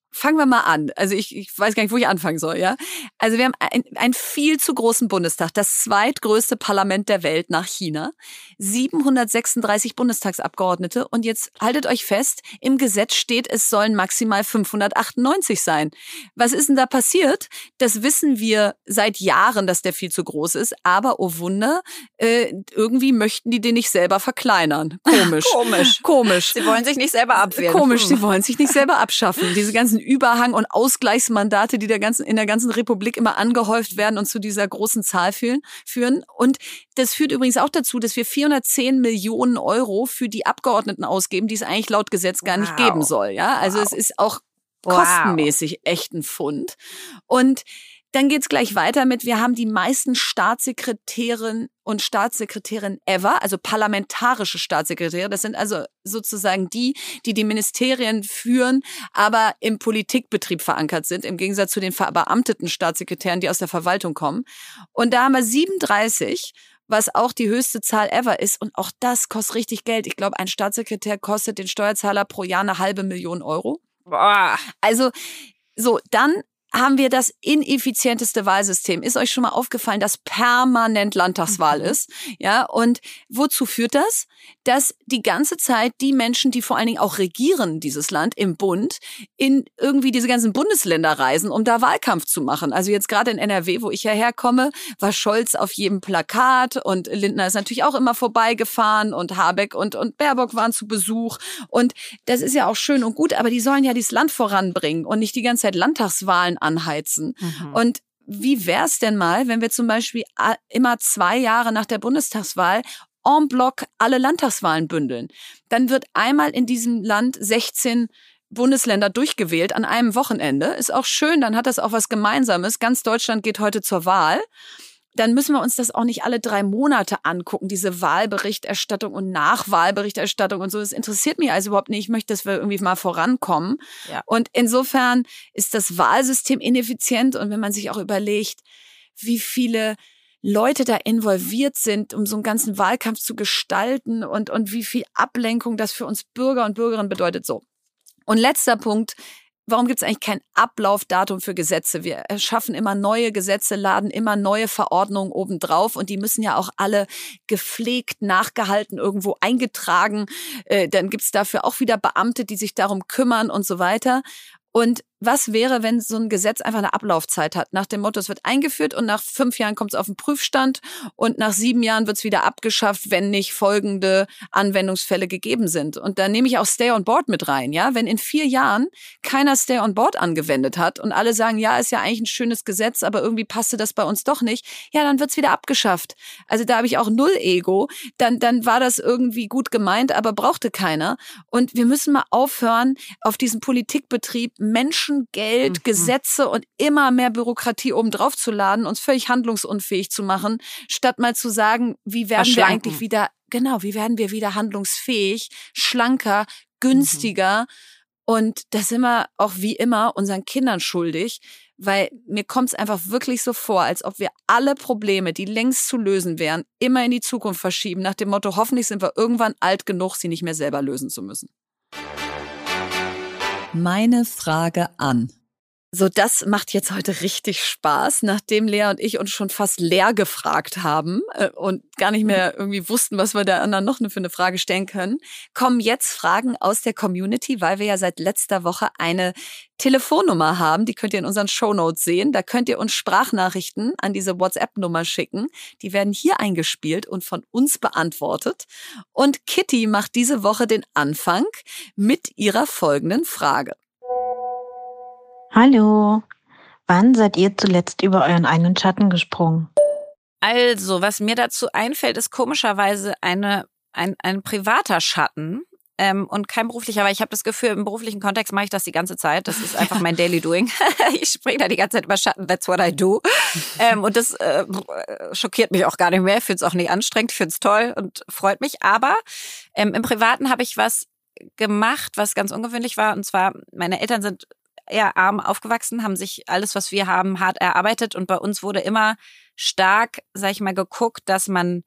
fangen wir mal an. Also ich, ich weiß gar nicht, wo ich anfangen soll, ja. Also wir haben ein, einen viel zu großen Bundestag, das zweitgrößte Parlament der Welt nach China, siebenhundertsechsunddreißig Bundestagsabgeordnete und jetzt haltet euch fest, im Gesetz steht, es sollen maximal fünfhundertachtundneunzig sein. Was ist denn da passiert? Das wissen wir seit Jahren, dass der viel zu groß ist, aber oh Wunder, äh, irgendwie möchten die den nicht selber verkleinern. Komisch. Komisch. Komisch. Sie wollen sich nicht selber abwehren. Komisch, sie wollen sich nicht selber abschaffen. Diese ganzen Überhang- und Ausgleichsmandate, die der ganzen, in der ganzen Republik immer angehäuft werden und zu dieser großen Zahl führen. führen. Und das führt übrigens auch dazu, dass wir vierhundertzehn Millionen Euro für die Abgeordneten ausgeben, die es eigentlich laut Gesetz gar nicht Wow. geben soll. Ja, also Wow. es ist auch Wow. kostenmäßig echt ein Pfund. Und dann geht's gleich weiter mit, wir haben die meisten Staatssekretärinnen und Staatssekretärinnen ever, also parlamentarische Staatssekretäre. Das sind also sozusagen die, die die Ministerien führen, aber im Politikbetrieb verankert sind, im Gegensatz zu den verbeamteten Staatssekretären, die aus der Verwaltung kommen. Und da haben wir siebenunddreißig, was auch die höchste Zahl ever ist. Und auch das kostet richtig Geld. Ich glaube, ein Staatssekretär kostet den Steuerzahler pro Jahr eine halbe Million Euro. Boah. Also so, dann haben wir das ineffizienteste Wahlsystem. Ist euch schon mal aufgefallen, dass permanent Landtagswahl ist? Ja, und wozu führt das? Dass die ganze Zeit die Menschen, die vor allen Dingen auch regieren, dieses Land im Bund, in irgendwie diese ganzen Bundesländer reisen, um da Wahlkampf zu machen. Also jetzt gerade in N R W, wo ich ja herkomme, war Scholz auf jedem Plakat und Lindner ist natürlich auch immer vorbeigefahren und Habeck und, und Baerbock waren zu Besuch. Und das ist ja auch schön und gut, aber die sollen ja dieses Land voranbringen und nicht die ganze Zeit Landtagswahlen anheizen. Mhm. Und wie wär's denn mal, wenn wir zum Beispiel immer zwei Jahre nach der Bundestagswahl en bloc alle Landtagswahlen bündeln? Dann wird einmal in diesem Land sechzehn Bundesländer durchgewählt an einem Wochenende. Ist auch schön, dann hat das auch was Gemeinsames. Ganz Deutschland geht heute zur Wahl. Dann müssen wir uns das auch nicht alle drei Monate angucken, diese Wahlberichterstattung und Nachwahlberichterstattung und so. Das interessiert mich also überhaupt nicht. Ich möchte, dass wir irgendwie mal vorankommen. Ja. Und insofern ist das Wahlsystem ineffizient. Und wenn man sich auch überlegt, wie viele Leute da involviert sind, um so einen ganzen Wahlkampf zu gestalten und, und wie viel Ablenkung das für uns Bürger und Bürgerinnen bedeutet. So. Und letzter Punkt. Warum gibt es eigentlich kein Ablaufdatum für Gesetze? Wir erschaffen immer neue Gesetze, laden immer neue Verordnungen obendrauf und die müssen ja auch alle gepflegt, nachgehalten, irgendwo eingetragen. Äh, dann gibt es dafür auch wieder Beamte, die sich darum kümmern und so weiter. Und was wäre, wenn so ein Gesetz einfach eine Ablaufzeit hat? Nach dem Motto, es wird eingeführt und nach fünf Jahren kommt es auf den Prüfstand und nach sieben Jahren wird es wieder abgeschafft, wenn nicht folgende Anwendungsfälle gegeben sind. Und da nehme ich auch Stay on Board mit rein. Ja, wenn in vier Jahren keiner Stay on Board angewendet hat und alle sagen, ja, ist ja eigentlich ein schönes Gesetz, aber irgendwie passte das bei uns doch nicht, ja, dann wird es wieder abgeschafft. Also da habe ich auch null Ego. Dann, dann war das irgendwie gut gemeint, aber brauchte keiner. Und wir müssen mal aufhören, auf diesen Politikbetrieb Menschen Geld, mhm. Gesetze und immer mehr Bürokratie obendrauf zu laden, uns völlig handlungsunfähig zu machen, statt mal zu sagen, wie werden wir eigentlich wieder, genau, wie werden wir wieder handlungsfähig, schlanker, günstiger. Mhm. Und das sind wir auch wie immer unseren Kindern schuldig, weil mir kommt es einfach wirklich so vor, als ob wir alle Probleme, die längst zu lösen wären, immer in die Zukunft verschieben, nach dem Motto, hoffentlich sind wir irgendwann alt genug, sie nicht mehr selber lösen zu müssen. Meine Frage an. So, das macht jetzt heute richtig Spaß, nachdem Lea und ich uns schon fast leer gefragt haben äh, und gar nicht mehr irgendwie wussten, was wir der anderen noch für eine Frage stellen können, kommen jetzt Fragen aus der Community, weil wir ja seit letzter Woche eine Telefonnummer haben, die könnt ihr in unseren Shownotes sehen. Da könnt ihr uns Sprachnachrichten an diese WhatsApp-Nummer schicken. Die werden hier eingespielt und von uns beantwortet. Und Kitty macht diese Woche den Anfang mit ihrer folgenden Frage. Hallo, wann seid ihr zuletzt über euren eigenen Schatten gesprungen? Also, was mir dazu einfällt, ist komischerweise eine, ein, ein privater Schatten. Ähm, und kein beruflicher, aber ich habe das Gefühl, im beruflichen Kontext mache ich das die ganze Zeit. Das ist einfach mein Daily Doing. Ich springe da die ganze Zeit über Schatten, that's what I do. Ähm, und das äh, schockiert mich auch gar nicht mehr. Ich finde es auch nicht anstrengend, ich finde es toll und freut mich. Aber ähm, im Privaten habe ich was gemacht, was ganz ungewöhnlich war. Und zwar, meine Eltern sind eher arm aufgewachsen, haben sich alles, was wir haben, hart erarbeitet. Und bei uns wurde immer stark, sag ich mal, geguckt, dass man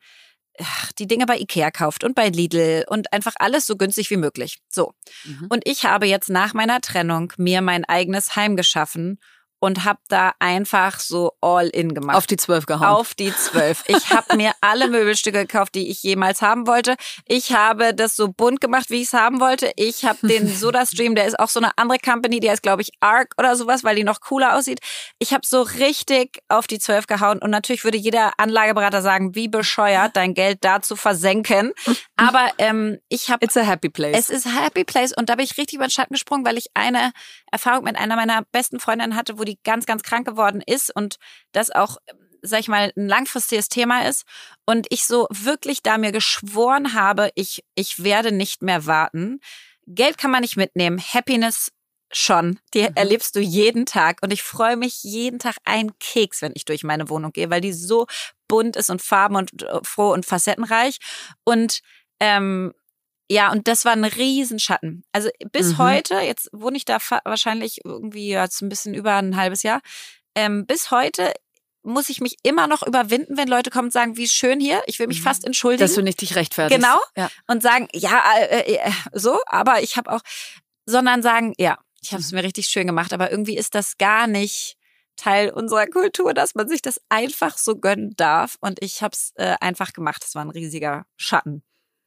ach, die Dinge bei Ikea kauft und bei Lidl und einfach alles so günstig wie möglich. So. Mhm. Und ich habe jetzt nach meiner Trennung mir mein eigenes Heim geschaffen und habe da einfach so all in gemacht. Auf die zwölf gehauen. Auf die zwölf. Ich habe mir alle Möbelstücke gekauft, die ich jemals haben wollte. Ich habe das so bunt gemacht, wie ich es haben wollte. Ich habe den SodaStream, der ist auch so eine andere Company, der ist, glaube ich, Arc oder sowas, weil die noch cooler aussieht. Ich habe so richtig auf die zwölf gehauen. Und natürlich würde jeder Anlageberater sagen, wie bescheuert, dein Geld da zu versenken. Aber ähm, ich habe... It's a happy place. Es ist a happy place. Und da bin ich richtig über den Schatten gesprungen, weil ich eine Erfahrung mit einer meiner besten Freundinnen hatte, wo die ganz, ganz krank geworden ist und das auch, sag ich mal, ein langfristiges Thema ist. Und ich so wirklich da mir geschworen habe, ich, ich werde nicht mehr warten. Geld kann man nicht mitnehmen, Happiness schon. Die mhm. erlebst du jeden Tag. Und ich freue mich jeden Tag einen Keks, wenn ich durch meine Wohnung gehe, weil die so bunt ist und farben und froh und facettenreich. Und ähm, ja, und das war ein Riesenschatten. Also bis mhm. heute, jetzt wohne ich da fa- wahrscheinlich irgendwie jetzt ein bisschen über ein halbes Jahr, ähm, bis heute muss ich mich immer noch überwinden, wenn Leute kommen und sagen, wie schön hier. Ich will mich mhm. fast entschuldigen. Dass du nicht dich rechtfertigst. Genau. Ja. Und sagen, ja, äh, äh, so, aber ich habe auch, sondern sagen, ja, ich habe es mhm. mir richtig schön gemacht, aber irgendwie ist das gar nicht Teil unserer Kultur, dass man sich das einfach so gönnen darf. Und ich habe es äh, einfach gemacht. Es war ein riesiger Schatten.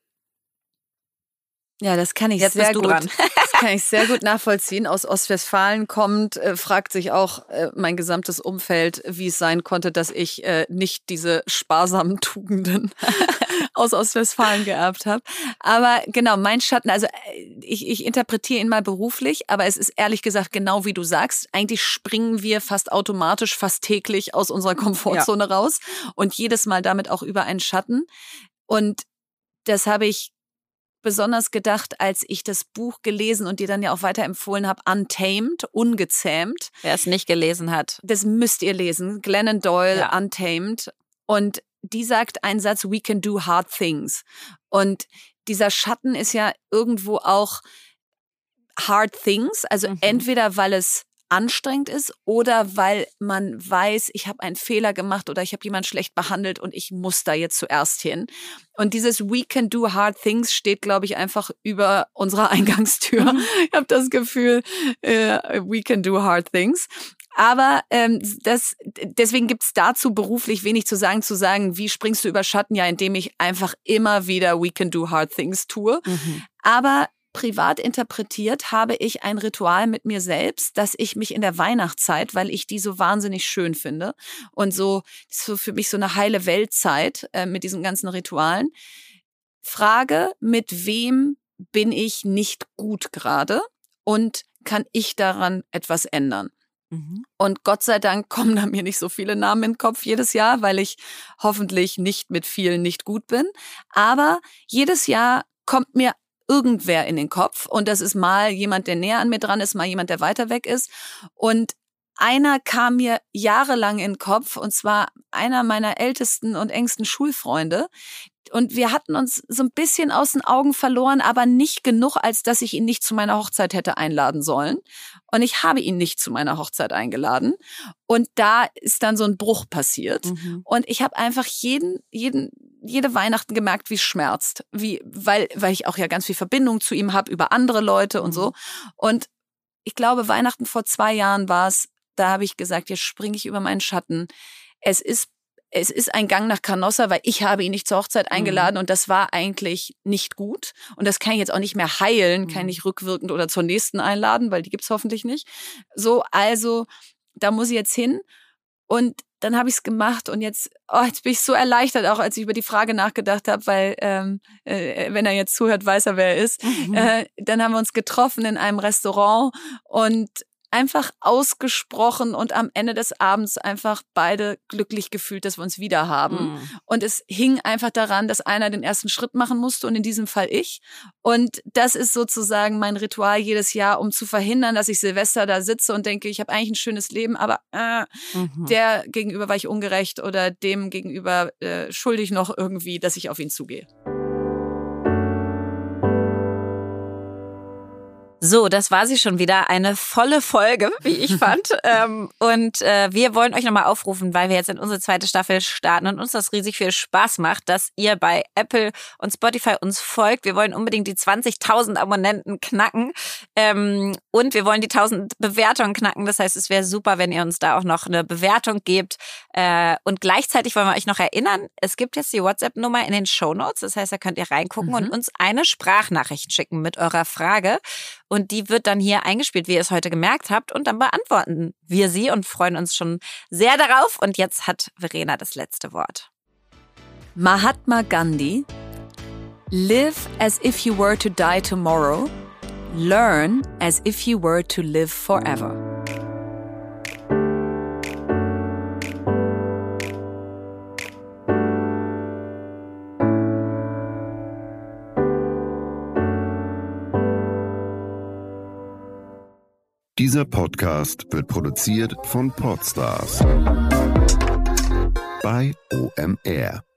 Ja, das kann ich Jetzt sehr bist du gut. dran. Das kann ich sehr gut nachvollziehen. Aus Ostwestfalen kommt, äh, fragt sich auch äh, mein gesamtes Umfeld, wie es sein konnte, dass ich äh, nicht diese sparsamen Tugenden aus Ostwestfalen geerbt habe. Aber genau, mein Schatten, also ich, ich interpretiere ihn mal beruflich, aber es ist ehrlich gesagt genau wie du sagst. Eigentlich springen wir fast automatisch, fast täglich aus unserer Komfortzone ja. raus und jedes Mal damit auch über einen Schatten. Und das habe ich besonders gedacht, als ich das Buch gelesen und dir dann ja auch weiterempfohlen habe, Untamed, ungezähmt. Wer es nicht gelesen hat. Das müsst ihr lesen. Glennon Doyle, ja. Untamed. Und die sagt einen Satz, we can do hard things. Und dieser Schatten ist ja irgendwo auch hard things. Also mhm. entweder, weil es anstrengend ist oder weil man weiß, ich habe einen Fehler gemacht oder ich habe jemanden schlecht behandelt und ich muss da jetzt zuerst hin. Und dieses We can do hard things steht, glaube ich, einfach über unserer Eingangstür. Mhm. Ich habe das Gefühl, äh, we can do hard things. Aber ähm, das, deswegen gibt's dazu beruflich wenig zu sagen, zu sagen, wie springst du über Schatten? Ja, indem ich einfach immer wieder We can do hard things tue. Mhm. Aber privat interpretiert habe ich ein Ritual mit mir selbst, dass ich mich in der Weihnachtszeit, weil ich die so wahnsinnig schön finde und so, das ist so für mich so eine heile Weltzeit äh, mit diesen ganzen Ritualen, frage, mit wem bin ich nicht gut gerade und kann ich daran etwas ändern? Mhm. Und Gott sei Dank kommen da mir nicht so viele Namen in den Kopf jedes Jahr, weil ich hoffentlich nicht mit vielen nicht gut bin. Aber jedes Jahr kommt mir irgendwer in den Kopf und das ist mal jemand, der näher an mir dran ist, mal jemand, der weiter weg ist und einer kam mir jahrelang in den Kopf und zwar einer meiner ältesten und engsten Schulfreunde und wir hatten uns so ein bisschen aus den Augen verloren, aber nicht genug, als dass ich ihn nicht zu meiner Hochzeit hätte einladen sollen und ich habe ihn nicht zu meiner Hochzeit eingeladen und da ist dann so ein Bruch passiert mhm. und ich habe einfach jeden, jeden jede Weihnachten gemerkt, wie es schmerzt, wie, weil, weil ich auch ja ganz viel Verbindung zu ihm habe über andere Leute und so. Und ich glaube, Weihnachten vor zwei Jahren war es, da habe ich gesagt, jetzt springe ich über meinen Schatten. Es ist, es ist ein Gang nach Canossa, weil ich habe ihn nicht zur Hochzeit eingeladen mhm. und das war eigentlich nicht gut. Und das kann ich jetzt auch nicht mehr heilen, mhm. kann ich nicht rückwirkend oder zur nächsten einladen, weil die gibt's hoffentlich nicht. So, also, da muss ich jetzt hin. Und dann habe ich es gemacht und jetzt, oh, jetzt bin ich so erleichtert, auch als ich über die Frage nachgedacht habe, weil ähm, äh, wenn er jetzt zuhört, weiß er, wer er ist. Mhm. Äh, dann haben wir uns getroffen in einem Restaurant und einfach ausgesprochen und am Ende des Abends einfach beide glücklich gefühlt, dass wir uns wieder haben. Mhm. Und es hing einfach daran, dass einer den ersten Schritt machen musste und in diesem Fall ich. Und das ist sozusagen mein Ritual jedes Jahr, um zu verhindern, dass ich Silvester da sitze und denke, ich habe eigentlich ein schönes Leben, aber äh, mhm. der gegenüber war ich ungerecht oder dem gegenüber äh, schuldig noch irgendwie, dass ich auf ihn zugehe. So, das war sie schon wieder. Eine volle Folge, wie ich fand. ähm, und äh, wir wollen euch nochmal aufrufen, weil wir jetzt in unsere zweite Staffel starten und uns das riesig viel Spaß macht, dass ihr bei Apple und Spotify uns folgt. Wir wollen unbedingt die zwanzigtausend Abonnenten knacken. Ähm, und wir wollen die tausend Bewertungen knacken. Das heißt, es wäre super, wenn ihr uns da auch noch eine Bewertung gebt. Äh, und gleichzeitig wollen wir euch noch erinnern, es gibt jetzt die WhatsApp-Nummer in den Shownotes. Das heißt, da könnt ihr reingucken mhm. und uns eine Sprachnachricht schicken mit eurer Frage. Und die wird dann hier eingespielt, wie ihr es heute gemerkt habt. Und dann beantworten wir sie und freuen uns schon sehr darauf. Und jetzt hat Verena das letzte Wort. Mahatma Gandhi. Live as if you were to die tomorrow. Learn as if you were to live forever. Dieser Podcast wird produziert von Podstars bei O M R.